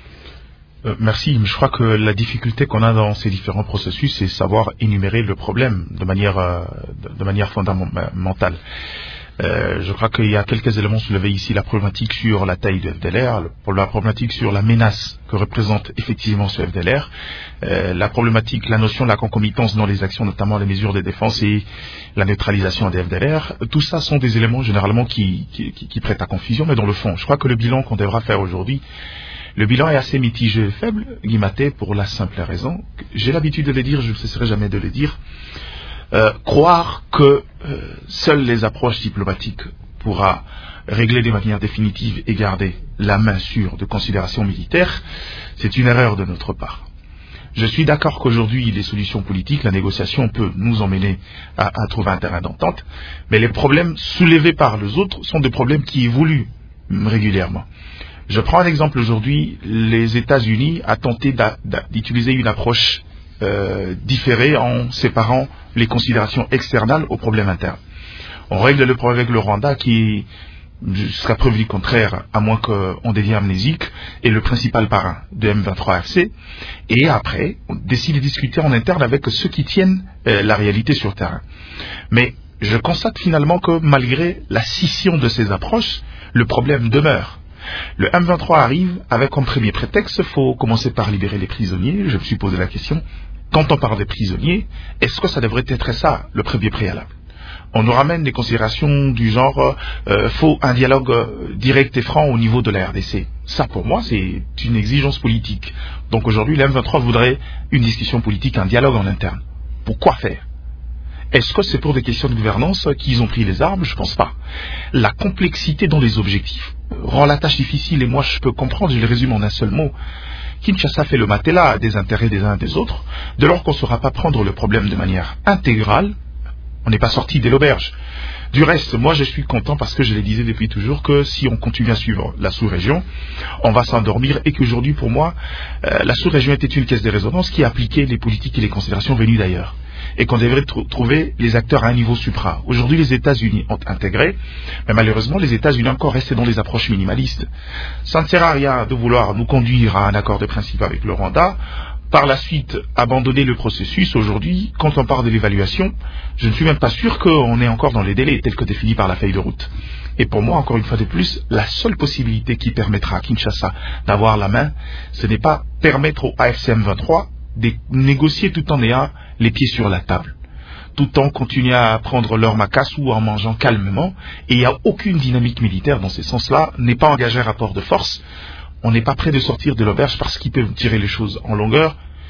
Speaker 3: euh, Merci. Je crois que la difficulté qu'on a dans ces différents processus, c'est savoir énumérer le problème de manière, euh, de, de manière fondamentale. Euh, je crois qu'il y a quelques éléments soulevés ici, la problématique sur la taille du F D L R, la problématique sur la menace que représente effectivement ce F D L R, euh, la problématique, la notion de la concomitance dans les actions, notamment les mesures de défense et la neutralisation des F D L R. Tout ça sont des éléments généralement qui, qui, qui, qui prêtent à confusion, mais dans le fond, je crois que le bilan qu'on devra faire aujourd'hui, le bilan est assez mitigé et faible, Guimaté, pour la simple raison, j'ai l'habitude de le dire, je ne cesserai jamais de le dire. Euh, croire que euh, seules les approches diplomatiques pourra régler de manière définitive et garder la main sûre de considérations militaires, c'est une erreur de notre part. Je suis d'accord qu'aujourd'hui, les solutions politiques, la négociation peut nous emmener à, à trouver un terrain d'entente, mais les problèmes soulevés par les autres sont des problèmes qui évoluent régulièrement. Je prends un exemple aujourd'hui, les États-Unis ont tenté d'utiliser une approche Euh, différer en séparant les considérations externales aux problèmes internes. On règle le problème avec le Rwanda qui, jusqu'à preuve du contraire, à moins qu'on devienne amnésique, est le principal parrain de M vingt-trois R C, et après, on décide de discuter en interne avec ceux qui tiennent euh, la réalité sur terrain. Mais je constate finalement que malgré la scission de ces approches, le problème demeure. Le M vingt-trois arrive avec comme premier prétexte, il faut commencer par libérer les prisonniers. Je me suis posé la question, quand on parle des prisonniers, est-ce que ça devrait être ça, le premier préalable? On nous ramène des considérations du genre, euh, faut un dialogue direct et franc au niveau de la R D C. Ça, pour moi, c'est une exigence politique. Donc aujourd'hui, le M vingt-trois voudrait une discussion politique, un dialogue en interne. Pourquoi faire? Est-ce que c'est pour des questions de gouvernance qu'ils ont pris les armes? Je pense pas. La complexité dans les objectifs rend la tâche difficile, et moi je peux comprendre, je le résume en un seul mot. Kinshasa fait le matelas des intérêts des uns et des autres. Dès lors qu'on ne saura pas prendre le problème de manière intégrale, on n'est pas sorti de l'auberge. Du reste, moi je suis content parce que je le disais depuis toujours que si on continue à suivre la sous-région, on va s'endormir, et qu'aujourd'hui pour moi, euh, la sous-région était une caisse de résonance qui appliquait les politiques et les considérations venues d'ailleurs. Et qu'on devrait tr- trouver les acteurs à un niveau supra. Aujourd'hui, les États-Unis ont intégré, mais malheureusement, les États-Unis encore restent dans les approches minimalistes. Ça ne sert à rien de vouloir nous conduire à un accord de principe avec le Rwanda, par la suite abandonner le processus. Aujourd'hui, quand on parle de l'évaluation, je ne suis même pas sûr qu'on est encore dans les délais tels que définis par la feuille de route. Et pour moi, encore une fois de plus, la seule possibilité qui permettra à Kinshasa d'avoir la main, ce n'est pas permettre au A F C M vingt-trois de négocier tout en ayant les pieds sur la table, tout en continuant à prendre leur macasse ou en mangeant calmement, et il n'y a aucune dynamique militaire dans ce sens-là, n'est pas engagé un rapport de force. On n'est pas prêt de sortir de l'auberge parce qu'ils peuvent tirer les choses en longueur,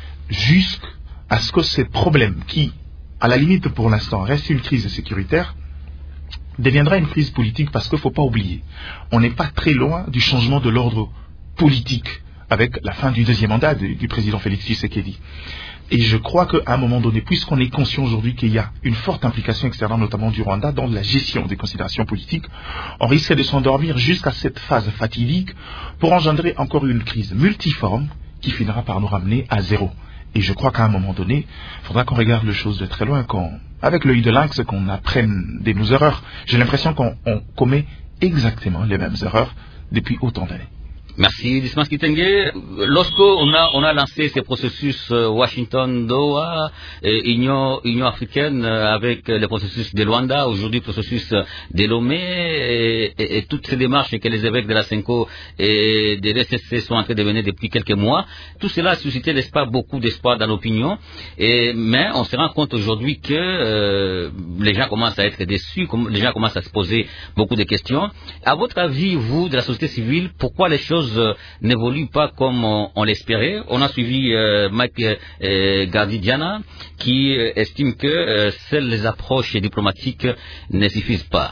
Speaker 3: jusqu'à ce que ces problèmes qui, à la limite pour l'instant, restent une crise sécuritaire, deviendra une crise politique, parce qu'il ne faut pas oublier, on n'est pas très loin du changement de l'ordre politique avec la fin du deuxième mandat du, du président Félix Tshisekedi. Et je crois qu'à un moment donné, puisqu'on est conscient aujourd'hui qu'il y a une forte implication extérieure, notamment du Rwanda, dans la gestion des considérations politiques, on risque de s'endormir jusqu'à cette phase fatidique pour engendrer encore une crise multiforme qui finira par nous ramener à zéro. Et je crois qu'à un moment donné, il faudra qu'on regarde les choses de très loin, qu'on, avec l'œil de lynx, qu'on apprenne de nos erreurs. J'ai l'impression qu'on on commet exactement les mêmes erreurs depuis autant d'années.
Speaker 2: Merci, Dismas Kitenge. Lorsqu'on a, on a lancé ces processus euh, Washington-Doha, et Union, Union africaine euh, avec le processus de Luanda, aujourd'hui le processus de Lomé, et, et, et toutes ces démarches que les évêques de la Senko et de l'E S C sont en train de mener depuis quelques mois, tout cela a suscité, n'est-ce pas, beaucoup d'espoir dans l'opinion, et, mais on se rend compte aujourd'hui que euh, les gens commencent à être déçus, les gens commencent à se poser beaucoup de questions. À votre avis, vous, de la société civile, pourquoi les choses n'évolue pas comme on, on l'espérait? On a suivi euh, Mike euh, Gardi-Diana qui euh, estime que euh, seules les approches diplomatiques ne suffisent pas.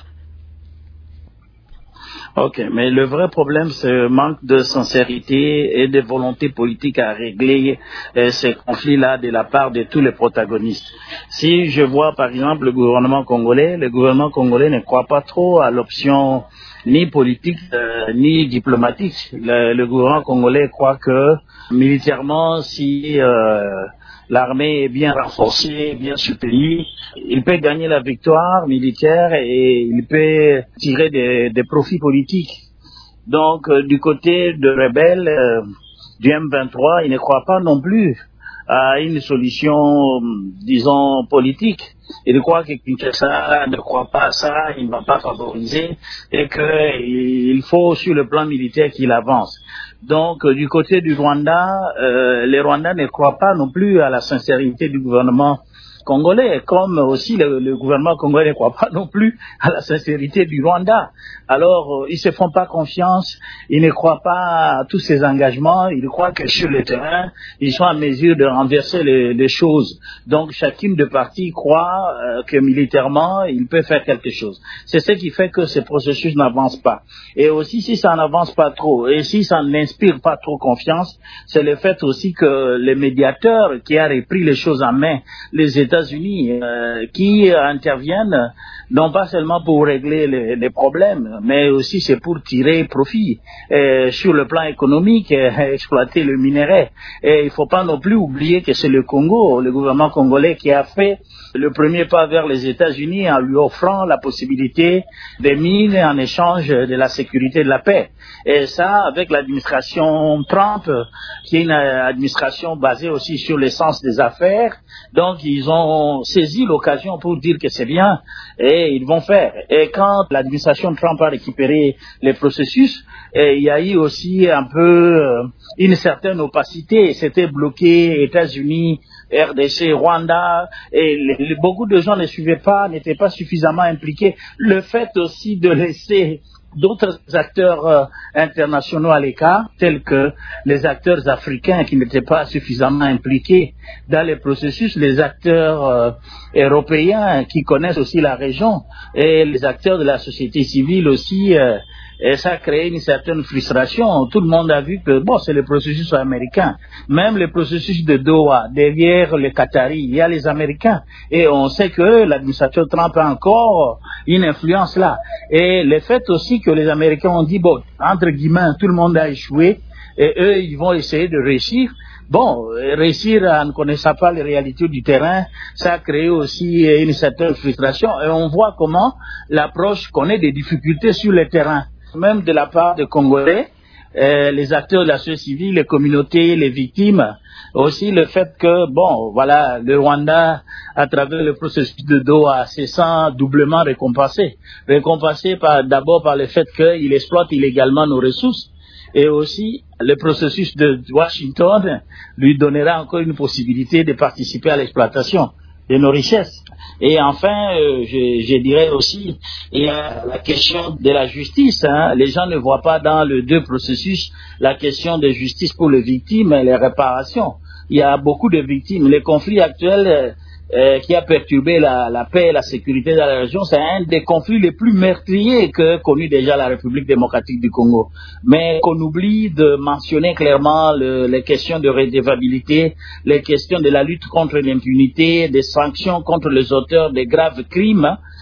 Speaker 4: Ok, mais le vrai problème, c'est le manque de sincérité et de volonté politique à régler euh, ces conflits-là de la part de tous les protagonistes. Si je vois par exemple le gouvernement congolais, le gouvernement congolais ne croit pas trop à l'option ni politique euh, ni diplomatique. Le, le gouvernement congolais croit que militairement, si euh, l'armée est bien renforcée, bien soutenue, il peut gagner la victoire militaire et il peut tirer des, des profits politiques. Donc, euh, du côté de rebelles euh, du M vingt-trois, il ne croit pas non plus à une solution, disons, politique. Il croit que Kinshasa ne croit pas à ça, il ne va pas favoriser, et qu'il faut, sur le plan militaire, qu'il avance. Donc, du côté du Rwanda, euh, les Rwandais ne croient pas non plus à la sincérité du gouvernement congolais, comme aussi le, le gouvernement congolais ne croit pas non plus à la sincérité du Rwanda. Alors, euh, ils se font pas confiance, ils ne croient pas à tous ces engagements, ils croient que sur le terrain, ils sont en mesure de renverser les, les choses. Donc, chacune des parties croit euh, que militairement, il peut faire quelque chose. C'est ce qui fait que ce processus n'avance pas. Et aussi, si ça n'avance pas trop, et si ça n'inspire pas trop confiance, c'est le fait aussi que les médiateurs qui ont repris les choses en main, les États-Unis, euh, qui interviennent non pas seulement pour régler les, les problèmes, mais aussi c'est pour tirer profit euh, sur le plan économique, euh, exploiter le minerai. Et il ne faut pas non plus oublier que c'est le Congo, le gouvernement congolais qui a fait le premier pas vers les États-Unis en lui offrant la possibilité des mines en échange de la sécurité et de la paix. Et ça, avec l'administration Trump, qui est une administration basée aussi sur l'essence des affaires, donc ils ont saisi l'occasion pour dire que c'est bien et ils vont faire. Et quand l'administration Trump a récupéré les processus, et il y a eu aussi un peu une certaine opacité. C'était bloqué États-Unis, R D C, Rwanda, et les, les, beaucoup de gens ne suivaient pas, n'étaient pas suffisamment impliqués. Le fait aussi de laisser d'autres acteurs euh, internationaux à l'écart, tels que les acteurs africains qui n'étaient pas suffisamment impliqués dans les processus, les acteurs euh, européens qui connaissent aussi la région, et les acteurs de la société civile aussi, euh, et ça a créé une certaine frustration. Tout le monde a vu que, bon, c'est le processus américain. Même le processus de Doha, derrière les Qataris, il y a les Américains. Et on sait que l'administration Trump a encore une influence là. Et le fait aussi que les Américains ont dit, bon, entre guillemets, tout le monde a échoué, et eux, ils vont essayer de réussir. Bon, réussir en ne connaissant pas les réalités du terrain, ça a créé aussi une certaine frustration. Et on voit comment l'approche connaît des difficultés sur le terrain. Même de la part des Congolais, euh, les acteurs de la société civile, les communautés, les victimes, aussi le fait que, bon, voilà, le Rwanda, à travers le processus de Doha, se sent doublement récompensé. Récompensé par, d'abord par le fait qu'il exploite illégalement nos ressources, et aussi le processus de Washington lui donnera encore une possibilité de participer à l'exploitation de nos richesses. Et enfin, euh, je, je dirais aussi, il y a la question de la justice. Hein. Les gens ne voient pas dans les deux processus la question de justice pour les victimes et les réparations. Il y a beaucoup de victimes. Les conflits actuels euh, euh, qui a perturbé la, la paix et la sécurité dans la région, c'est un des conflits les plus meurtriers que connut déjà la République démocratique du Congo. Mais qu'on oublie de mentionner clairement le, les questions de redevabilité, les questions de la lutte contre l'impunité, des sanctions contre les auteurs de graves crimes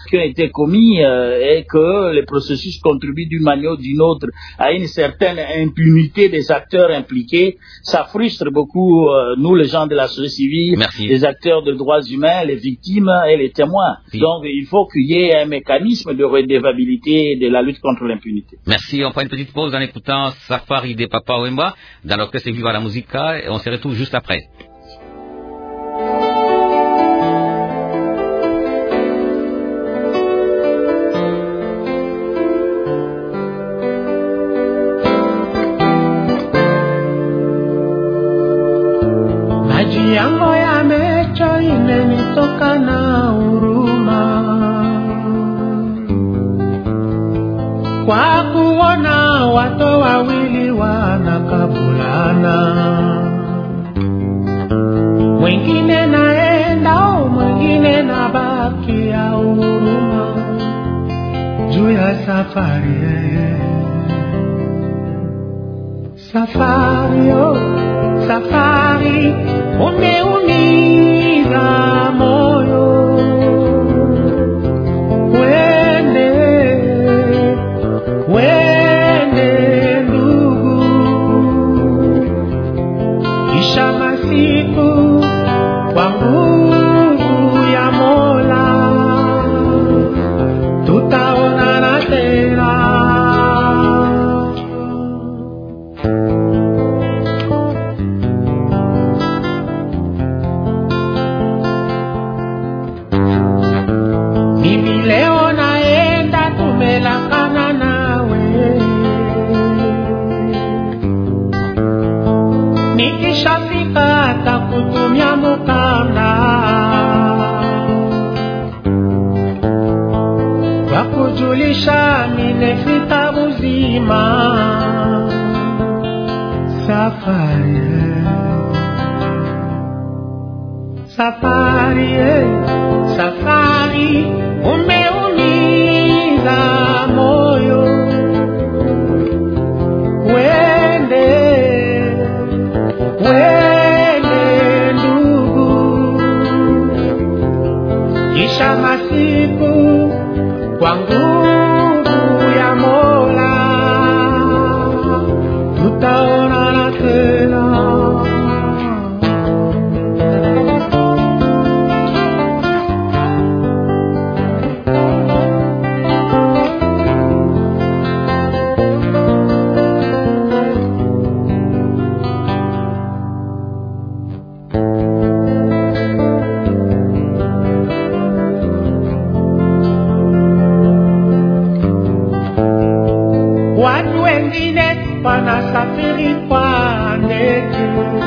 Speaker 4: qui ont été commis euh, et que les processus contribuent d'une manière ou d'une autre à une certaine impunité des acteurs impliqués, ça frustre beaucoup euh, nous les gens de la société civile,
Speaker 2: Merci.
Speaker 4: les acteurs de droits humains, les victimes et les témoins.
Speaker 2: Oui.
Speaker 4: Donc il faut qu'il y ait un mécanisme de redevabilité de la lutte contre l'impunité.
Speaker 2: Merci, on prend une petite pause en écoutant Safari de Papa Wemba dans l'orchestre Viva la Musica et on se retrouve juste après.
Speaker 10: Maji yangu yamecho imenitoka na huruma kwa kuona watu wawili wanakabulana, mwingine naenda mwingine nabaki ya huruma juu ya safari. Safari, oh, safari, umeumiza moyo. Wende, wende ndugu, kisha masiku kwa nguvu ya Mola tutaonana tena. Kutumia mukanda kwa kujulisha minefika muzima. Safari, safari, safari, umeumiza moyo. Wende, wende kisha masiku kwa nguvu ya Mola tutaonana tena. Watu wengine wanasafiri kwa ndege,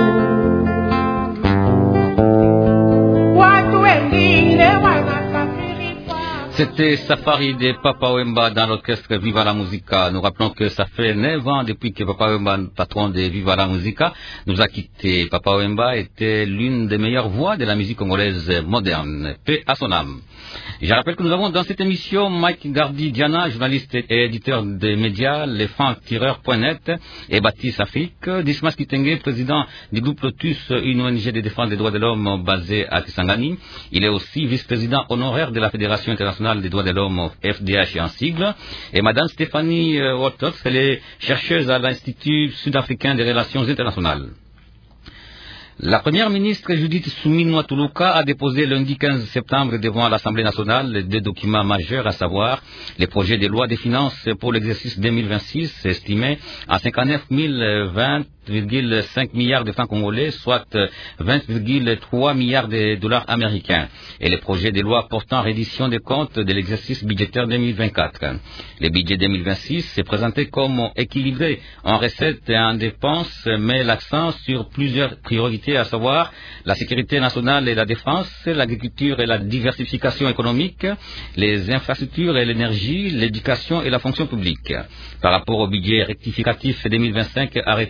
Speaker 10: watu wengine wanasafiri kwa...
Speaker 2: C'était Safari de Papa Wemba dans l'orchestre Viva la Musica. Nous rappelons que ça fait neuf ans depuis que Papa Wemba, patron de Viva la Musica, nous a quittés. Papa Wemba était l'une des meilleures voix de la musique congolaise moderne. Paix à son âme. Je rappelle que nous avons dans cette émission Mike Gardi Diana, journaliste et éditeur des médias les francs tireurs point net, et Baptiste Afrique, Dismas Kitenge, président du groupe Lotus, une O N G de défense des droits de l'homme basée à Kisangani. Il est aussi vice-président honoraire de la Fédération internationale des droits de l'homme, F D H en sigle. Et Madame Stéphanie Waters, elle est chercheuse à l'Institut sud-africain des relations internationales. La première ministre Judith Suminwa Tuluka a déposé lundi quinze septembre devant l'Assemblée nationale deux documents majeurs, à savoir les projets de loi des finances pour l'exercice deux mille vingt-six estimés à cinquante-neuf mille vingt virgule cinq milliards de francs congolais, soit vingt virgule trois milliards de dollars américains, et les projets de loi portant reddition des comptes de l'exercice budgétaire deux mille vingt-quatre. Le budget deux mille vingt-six s'est présenté comme équilibré en recettes et en dépenses, mais l'accent sur plusieurs priorités, à savoir la sécurité nationale et la défense, l'agriculture et la diversification économique, les infrastructures et l'énergie, l'éducation et la fonction publique. Par rapport au budget rectificatif deux mille vingt-cinq arrêté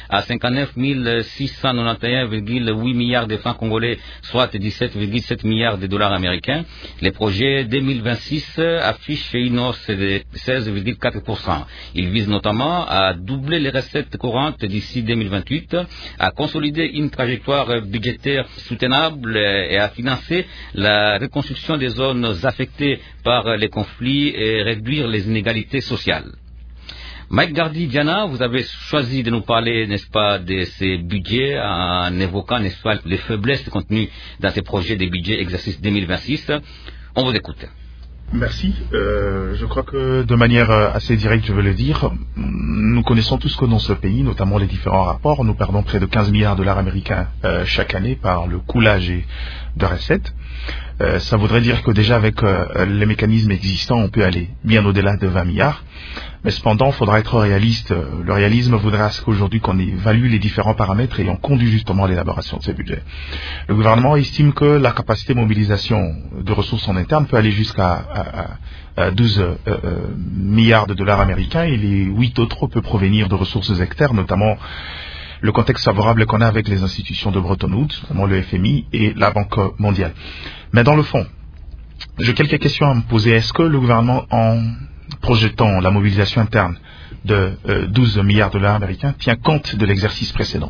Speaker 2: à cinquante-neuf mille six cent quatre-vingt-onze virgule huit milliards de francs congolais, soit dix-sept virgule sept milliards de dollars américains. Les projets deux mille vingt-six affichent une hausse de seize virgule quatre pour cent. Ils visent notamment à doubler les recettes courantes d'ici deux mille vingt-huit, à consolider une trajectoire budgétaire soutenable et à financer la reconstruction des zones affectées par les conflits et réduire les inégalités sociales. Mike Gardy Diana, vous avez choisi de nous parler, n'est-ce pas, de ces budgets en évoquant, n'est-ce pas, les faiblesses contenues dans ces projets de budget exercice deux mille vingt-six. On vous écoute.
Speaker 3: Merci. Euh, je crois que de manière assez directe, je veux le dire, nous connaissons tous que dans ce pays, notamment les différents rapports, nous perdons près de quinze milliards de dollars américains euh, chaque année par le coulage de recettes. Euh, ça voudrait dire que déjà avec euh, les mécanismes existants, on peut aller bien au-delà de vingt milliards. Mais cependant, il faudra être réaliste. Le réalisme voudra qu'aujourd'hui qu'on évalue les différents paramètres ayant conduit justement à l'élaboration de ces budgets. Le gouvernement estime que la capacité de mobilisation de ressources en interne peut aller jusqu'à à, à douze euh, euh, milliards de dollars américains et les huit autres peuvent provenir de ressources externes, notamment le contexte favorable qu'on a avec les institutions de Bretton Woods, notamment le F M I et la Banque mondiale. Mais dans le fond, j'ai quelques questions à me poser. Est-ce que le gouvernement, en projetant la mobilisation interne de euh, douze milliards de dollars américains, tient compte de l'exercice précédent?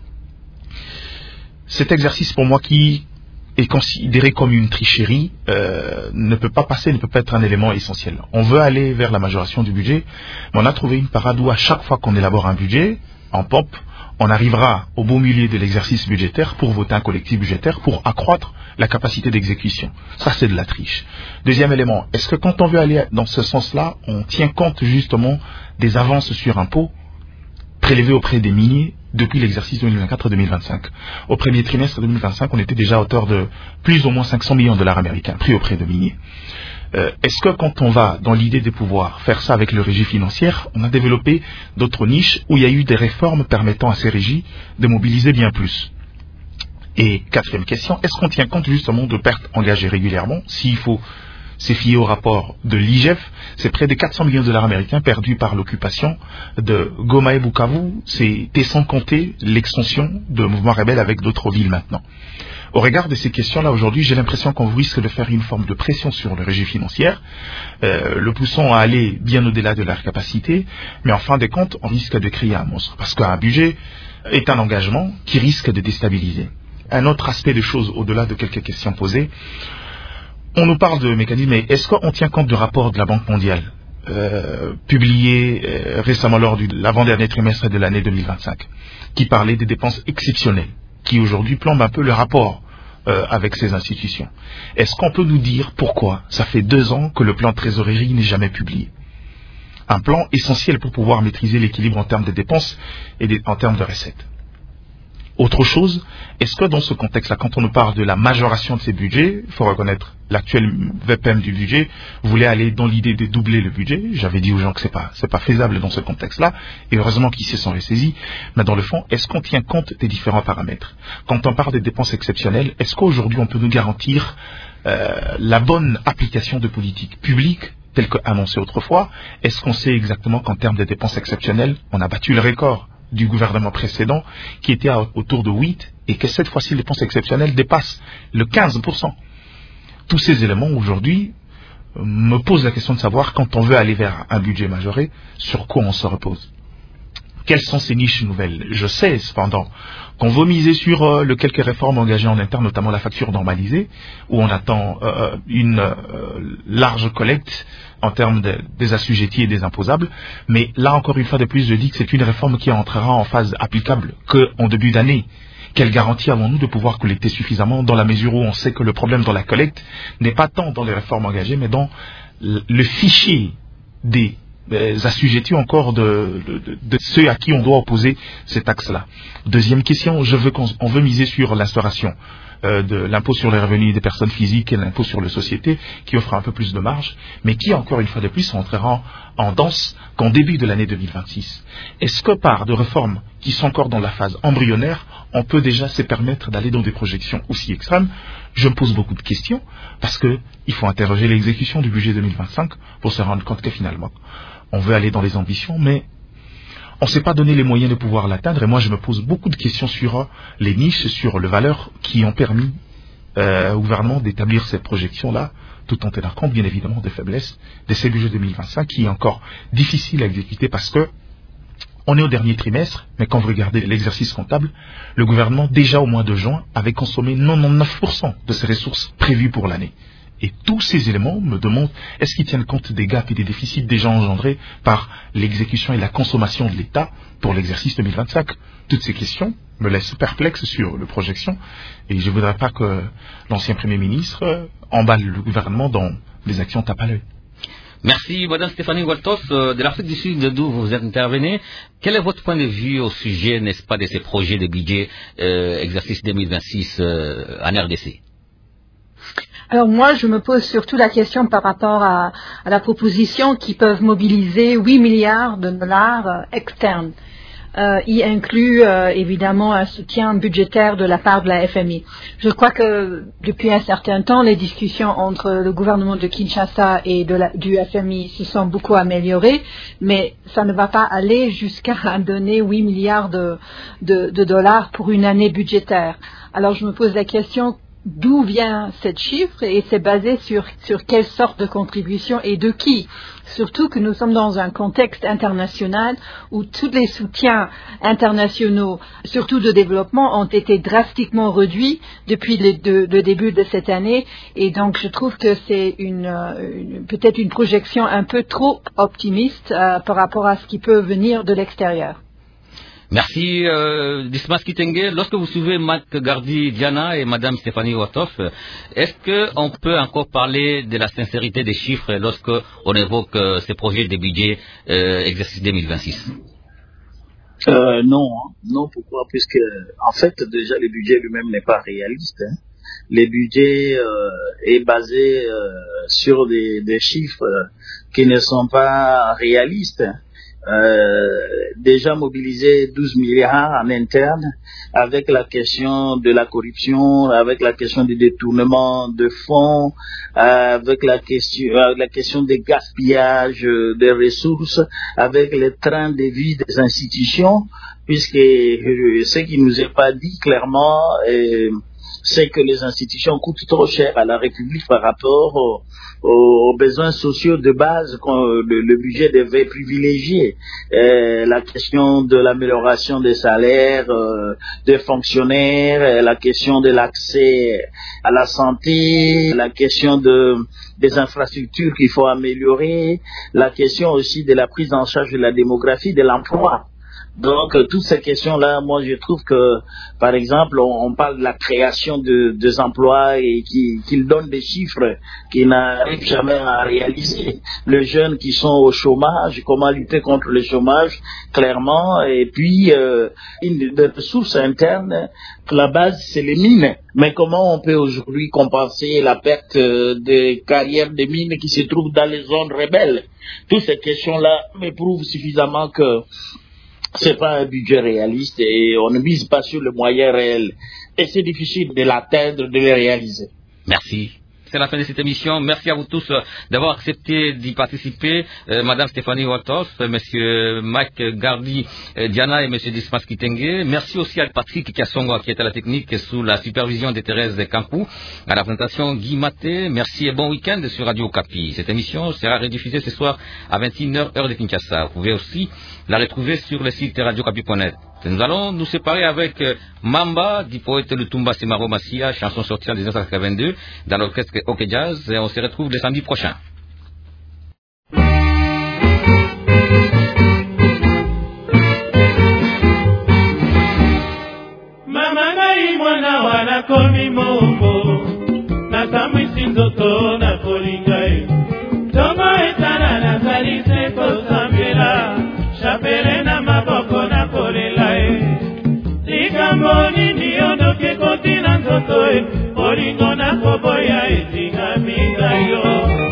Speaker 3: Cet exercice, pour moi, qui est considéré comme une tricherie, euh, ne peut pas passer, ne peut pas être un élément essentiel. On veut aller vers la majoration du budget, mais on a trouvé une parade où à chaque fois qu'on élabore un budget, en pop, on arrivera au beau milieu de l'exercice budgétaire pour voter un collectif budgétaire pour accroître la capacité d'exécution. Ça, c'est de la triche. Deuxième élément, est-ce que quand on veut aller dans ce sens-là, on tient compte justement des avances sur impôts prélevées auprès des miniers depuis l'exercice deux mille vingt-quatre deux mille vingt-cinq. Au premier trimestre deux mille vingt-cinq, on était déjà à hauteur de plus ou moins cinq cents millions de dollars américains pris auprès de miniers. Euh, est-ce que quand on va dans l'idée de pouvoir faire ça avec le régie financière, on a développé d'autres niches où il y a eu des réformes permettant à ces régies de mobiliser bien plus? Et quatrième question, est-ce qu'on tient compte justement de pertes engagées régulièrement? S'il faut se fier au rapport de l'I G F, c'est près de quatre cents millions de dollars américains perdus par l'occupation de Goma et Bukavu. C'était sans compter l'extension de mouvements rebelles avec d'autres villes maintenant. Au regard de ces questions-là, aujourd'hui, j'ai l'impression qu'on risque de faire une forme de pression sur le régime financier, euh, le poussant à aller bien au-delà de leur capacité, mais en fin de compte, on risque de créer un monstre, parce qu'un budget est un engagement qui risque de déstabiliser. Un autre aspect de choses, au-delà de quelques questions posées, on nous parle de mécanismes, mais est-ce qu'on tient compte du rapport de la Banque mondiale euh, publié euh, récemment lors de l'avant-dernier trimestre de l'année deux mille vingt-cinq, qui parlait des dépenses exceptionnelles, qui aujourd'hui plombe un peu le rapport euh, avec ces institutions? Est-ce qu'on peut nous dire pourquoi ça fait deux ans que le plan de trésorerie n'est jamais publié? Un plan essentiel pour pouvoir maîtriser l'équilibre en termes de dépenses et des, en termes de recettes. Autre chose, est-ce que dans ce contexte-là, quand on nous parle de la majoration de ces budgets, il faut reconnaître l'actuel V P M du budget voulait aller dans l'idée de doubler le budget. J'avais dit aux gens que c'est pas, c'est pas faisable dans ce contexte-là, et heureusement qu'ils se sont ressaisis. Mais dans le fond, est-ce qu'on tient compte des différents paramètres? Quand on parle des dépenses exceptionnelles, est-ce qu'aujourd'hui on peut nous garantir euh, la bonne application de politiques publiques telles qu'annoncées autrefois? Est-ce qu'on sait exactement qu'en termes de dépenses exceptionnelles, on a battu le record du gouvernement précédent qui était à, autour de huit, et que cette fois-ci les dépenses exceptionnelles dépassent le quinze pour cent. Tous ces éléments aujourd'hui euh, me posent la question de savoir, quand on veut aller vers un budget majoré, sur quoi on se repose. Quelles sont ces niches nouvelles? Je sais cependant qu'on veut miser sur euh, le quelques réformes engagées en interne, notamment la facture normalisée, où on attend euh, une euh, large collecte en termes de, des assujettis et des imposables. Mais là, encore une fois de plus, je dis que c'est une réforme qui entrera en phase applicable qu'en début d'année. Quelle garantie avons-nous de pouvoir collecter suffisamment, dans la mesure où on sait que le problème dans la collecte n'est pas tant dans les réformes engagées, mais dans le fichier des assujettis encore de, de, de, de ceux à qui on doit opposer ces taxes-là. Deuxième question, je veux qu'on on veut miser sur l'instauration euh, de l'impôt sur les revenus des personnes physiques et l'impôt sur les sociétés, qui offre un peu plus de marge, mais qui, encore une fois de plus, entrera en, en danse qu'en début de l'année deux mille vingt-six. Est-ce que par de réformes qui sont encore dans la phase embryonnaire, on peut déjà se permettre d'aller dans des projections aussi extrêmes? Je me pose beaucoup de questions, parce que il faut interroger l'exécution du budget deux mille vingt-cinq pour se rendre compte que finalement, on veut aller dans les ambitions, mais on ne s'est pas donné les moyens de pouvoir l'atteindre. Et moi, je me pose beaucoup de questions sur les niches, sur les valeurs qui ont permis euh, au gouvernement d'établir cette projection-là, tout en tenant compte, bien évidemment, des faiblesses de ce budget deux mille vingt-cinq, qui est encore difficile à exécuter parce que on est au dernier trimestre, mais quand vous regardez l'exercice comptable, le gouvernement, déjà au mois de juin, avait consommé quatre-vingt-dix-neuf pour cent de ses ressources prévues pour l'année. Et tous ces éléments me demandent, est-ce qu'ils tiennent compte des gaps et des déficits déjà engendrés par l'exécution et la consommation de l'État pour l'exercice deux mille vingt-cinq? Toutes ces questions me laissent perplexe sur le projection, et je ne voudrais pas que l'ancien Premier ministre emballe le gouvernement dans des actions tape à l'œil.
Speaker 2: Merci, Madame Stéphanie Waltos, euh, de l'Afrique du Sud, d'où vous intervenez. Quel est votre point de vue au sujet, n'est-ce pas, de ces projets de budget euh, exercice deux mille vingt-six euh, en R D C?
Speaker 5: Alors moi, je me pose surtout la question par rapport à, à la proposition qui peuvent mobiliser huit milliards de dollars euh, externes. Euh, y inclut euh, évidemment un soutien budgétaire de la part de la F M I. Je crois que depuis un certain temps, les discussions entre le gouvernement de Kinshasa et de la, du F M I se sont beaucoup améliorées, mais ça ne va pas aller jusqu'à donner huit milliards de, de, de dollars pour une année budgétaire. Alors je me pose la question, d'où vient cette chiffre et c'est basé sur, sur quelle sorte de contribution et de qui? Surtout que nous sommes dans un contexte international où tous les soutiens internationaux, surtout de développement, ont été drastiquement réduits depuis le, de, le début de cette année. Et donc, je trouve que c'est une, une, peut-être une projection un peu trop optimiste euh, par rapport à ce qui peut venir de l'extérieur.
Speaker 2: Merci, euh, Dismas Kitenge. Lorsque vous suivez Mac Gardi Diana et Madame Stéphanie Waltos, est-ce qu'on peut encore parler de la sincérité des chiffres lorsque on évoque euh, ces projets de budget euh, exercice deux mille vingt-six?
Speaker 4: euh, Non, hein. non. Pourquoi? Puisque en fait, déjà, le budget lui-même n'est pas réaliste. Hein. Le budget euh, est basé euh, sur des, des chiffres qui ne sont pas réalistes. Euh, déjà mobilisé douze milliards en interne avec la question de la corruption, avec la question du détournement de fonds, euh, avec la question, euh, la question des gaspillages euh, des ressources, avec le train de vie des institutions, puisque euh, ce qui nous est pas dit clairement, euh, c'est que les institutions coûtent trop cher à la République par rapport aux, aux besoins sociaux de base qu'on le, le budget devait privilégier. Euh, la question de l'amélioration des salaires euh, des fonctionnaires, la question de l'accès à la santé, la question de, des infrastructures qu'il faut améliorer, la question aussi de la prise en charge de la démographie, de l'emploi. Donc, euh, toutes ces questions-là, moi, je trouve que, par exemple, on, on parle de la création de, des emplois et qu'il qui donne des chiffres qui n'arrivent jamais à réaliser. Les jeunes qui sont au chômage, comment lutter contre le chômage, clairement, et puis, euh, une des ressources internes, la base, c'est les mines. Mais comment on peut aujourd'hui compenser la perte euh, des carrières de mines qui se trouvent dans les zones rebelles? Toutes ces questions-là me prouvent suffisamment que c'est pas un budget réaliste et on ne mise pas sur le moyen réel. Et c'est difficile de l'atteindre, de le réaliser.
Speaker 2: Merci. C'est la fin de cette émission. Merci à vous tous d'avoir accepté d'y participer. Euh, Madame Stéphanie Waltos, Monsieur Mike Gardi Diana et Monsieur Dismas Kitenge. Merci aussi à Patrick Kiasongo qui est à la technique sous la supervision de Thérèse Campou. À la présentation, Guy Maté. Merci et bon week-end sur Radio Okapi. Cette émission sera rediffusée ce soir à vingt et une heures heure de Kinshasa. Vous pouvez aussi la retrouver sur le site radio okapi point net. Nous allons nous séparer avec Mamba du poète Lutumba Semaro Massia, chanson sortie en dix-neuf cent quatre-vingt-deux dans l'orchestre OK Jazz, et on se retrouve le samedi prochain.
Speaker 9: Mama ngai mwana wana komi mombo nakamwisi nzoto na kolinga e tongo etana nazali se kosambela chapele na maboko na kolela e likambo nini ondoki kotina nzoto e olingo na koboya etingami ngai yo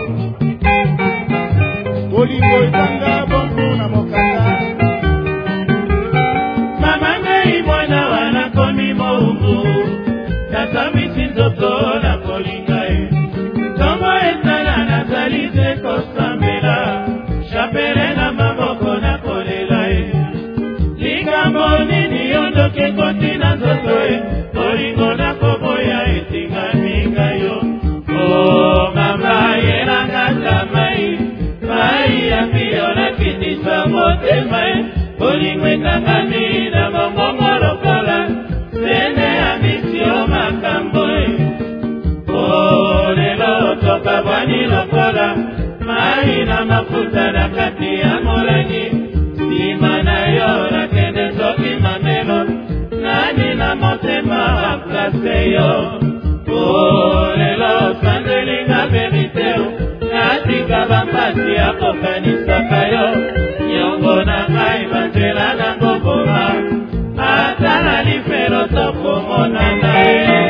Speaker 9: olingo etanga bongo na mokanda mama ngai mwana wana komi moumbu nakamwisi nzoto na kolinga e tongo etana nazali te kosambela chapele na maboko na kolela e tokabwani lokola mai na mafuta na kati ya molangi sima na yo nakende soki mamelo nani na motema remplace yo oh lelo sandelinga veriteo natika bampasi ya kokanisaka yo nyongo na ngai banzela na ngoboma ata na lifelo tokomonana ye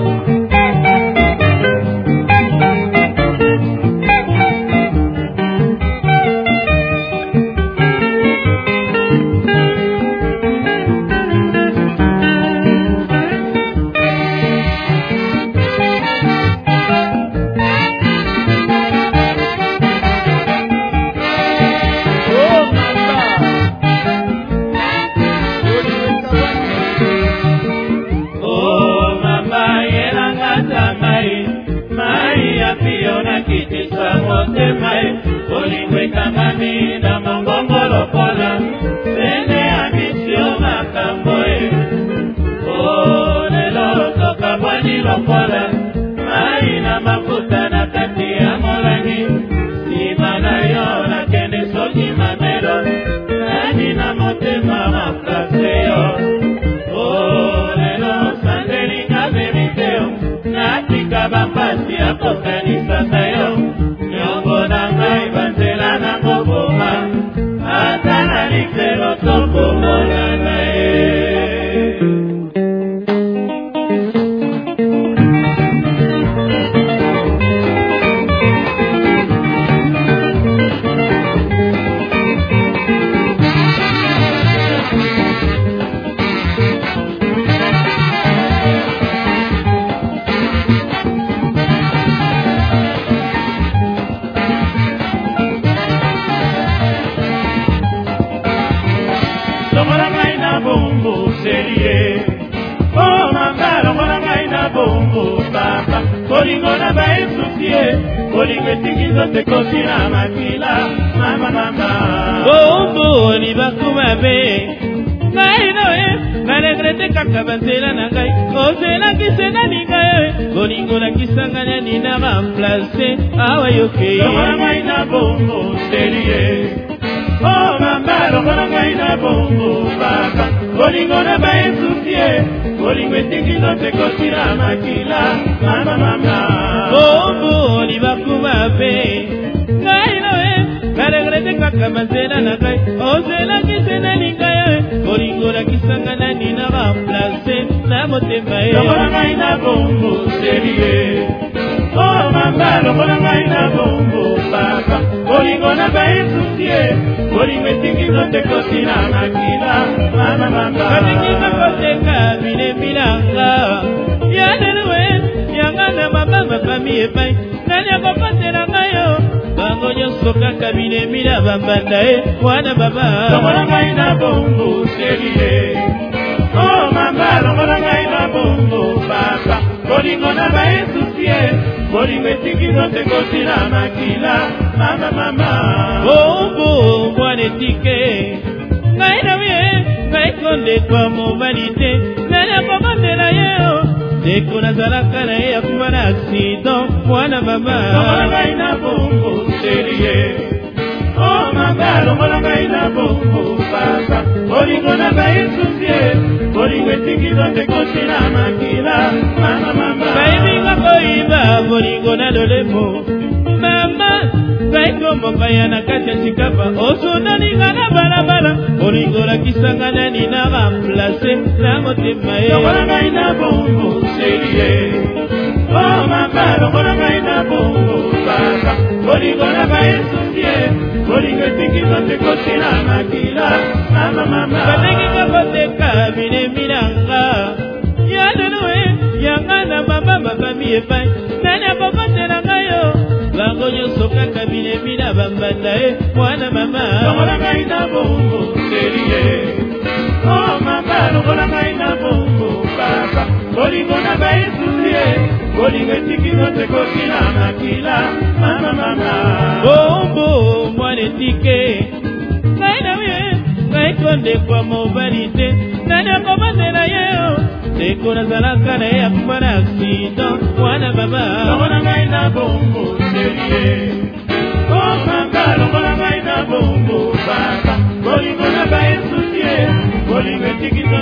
Speaker 9: konde kwa mobilité nani akomandela yeo teko nazalaka na ye akuma na accident mwana baba
Speaker 8: Tokona ngai na bongo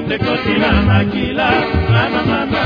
Speaker 9: ekoti na makila mama mama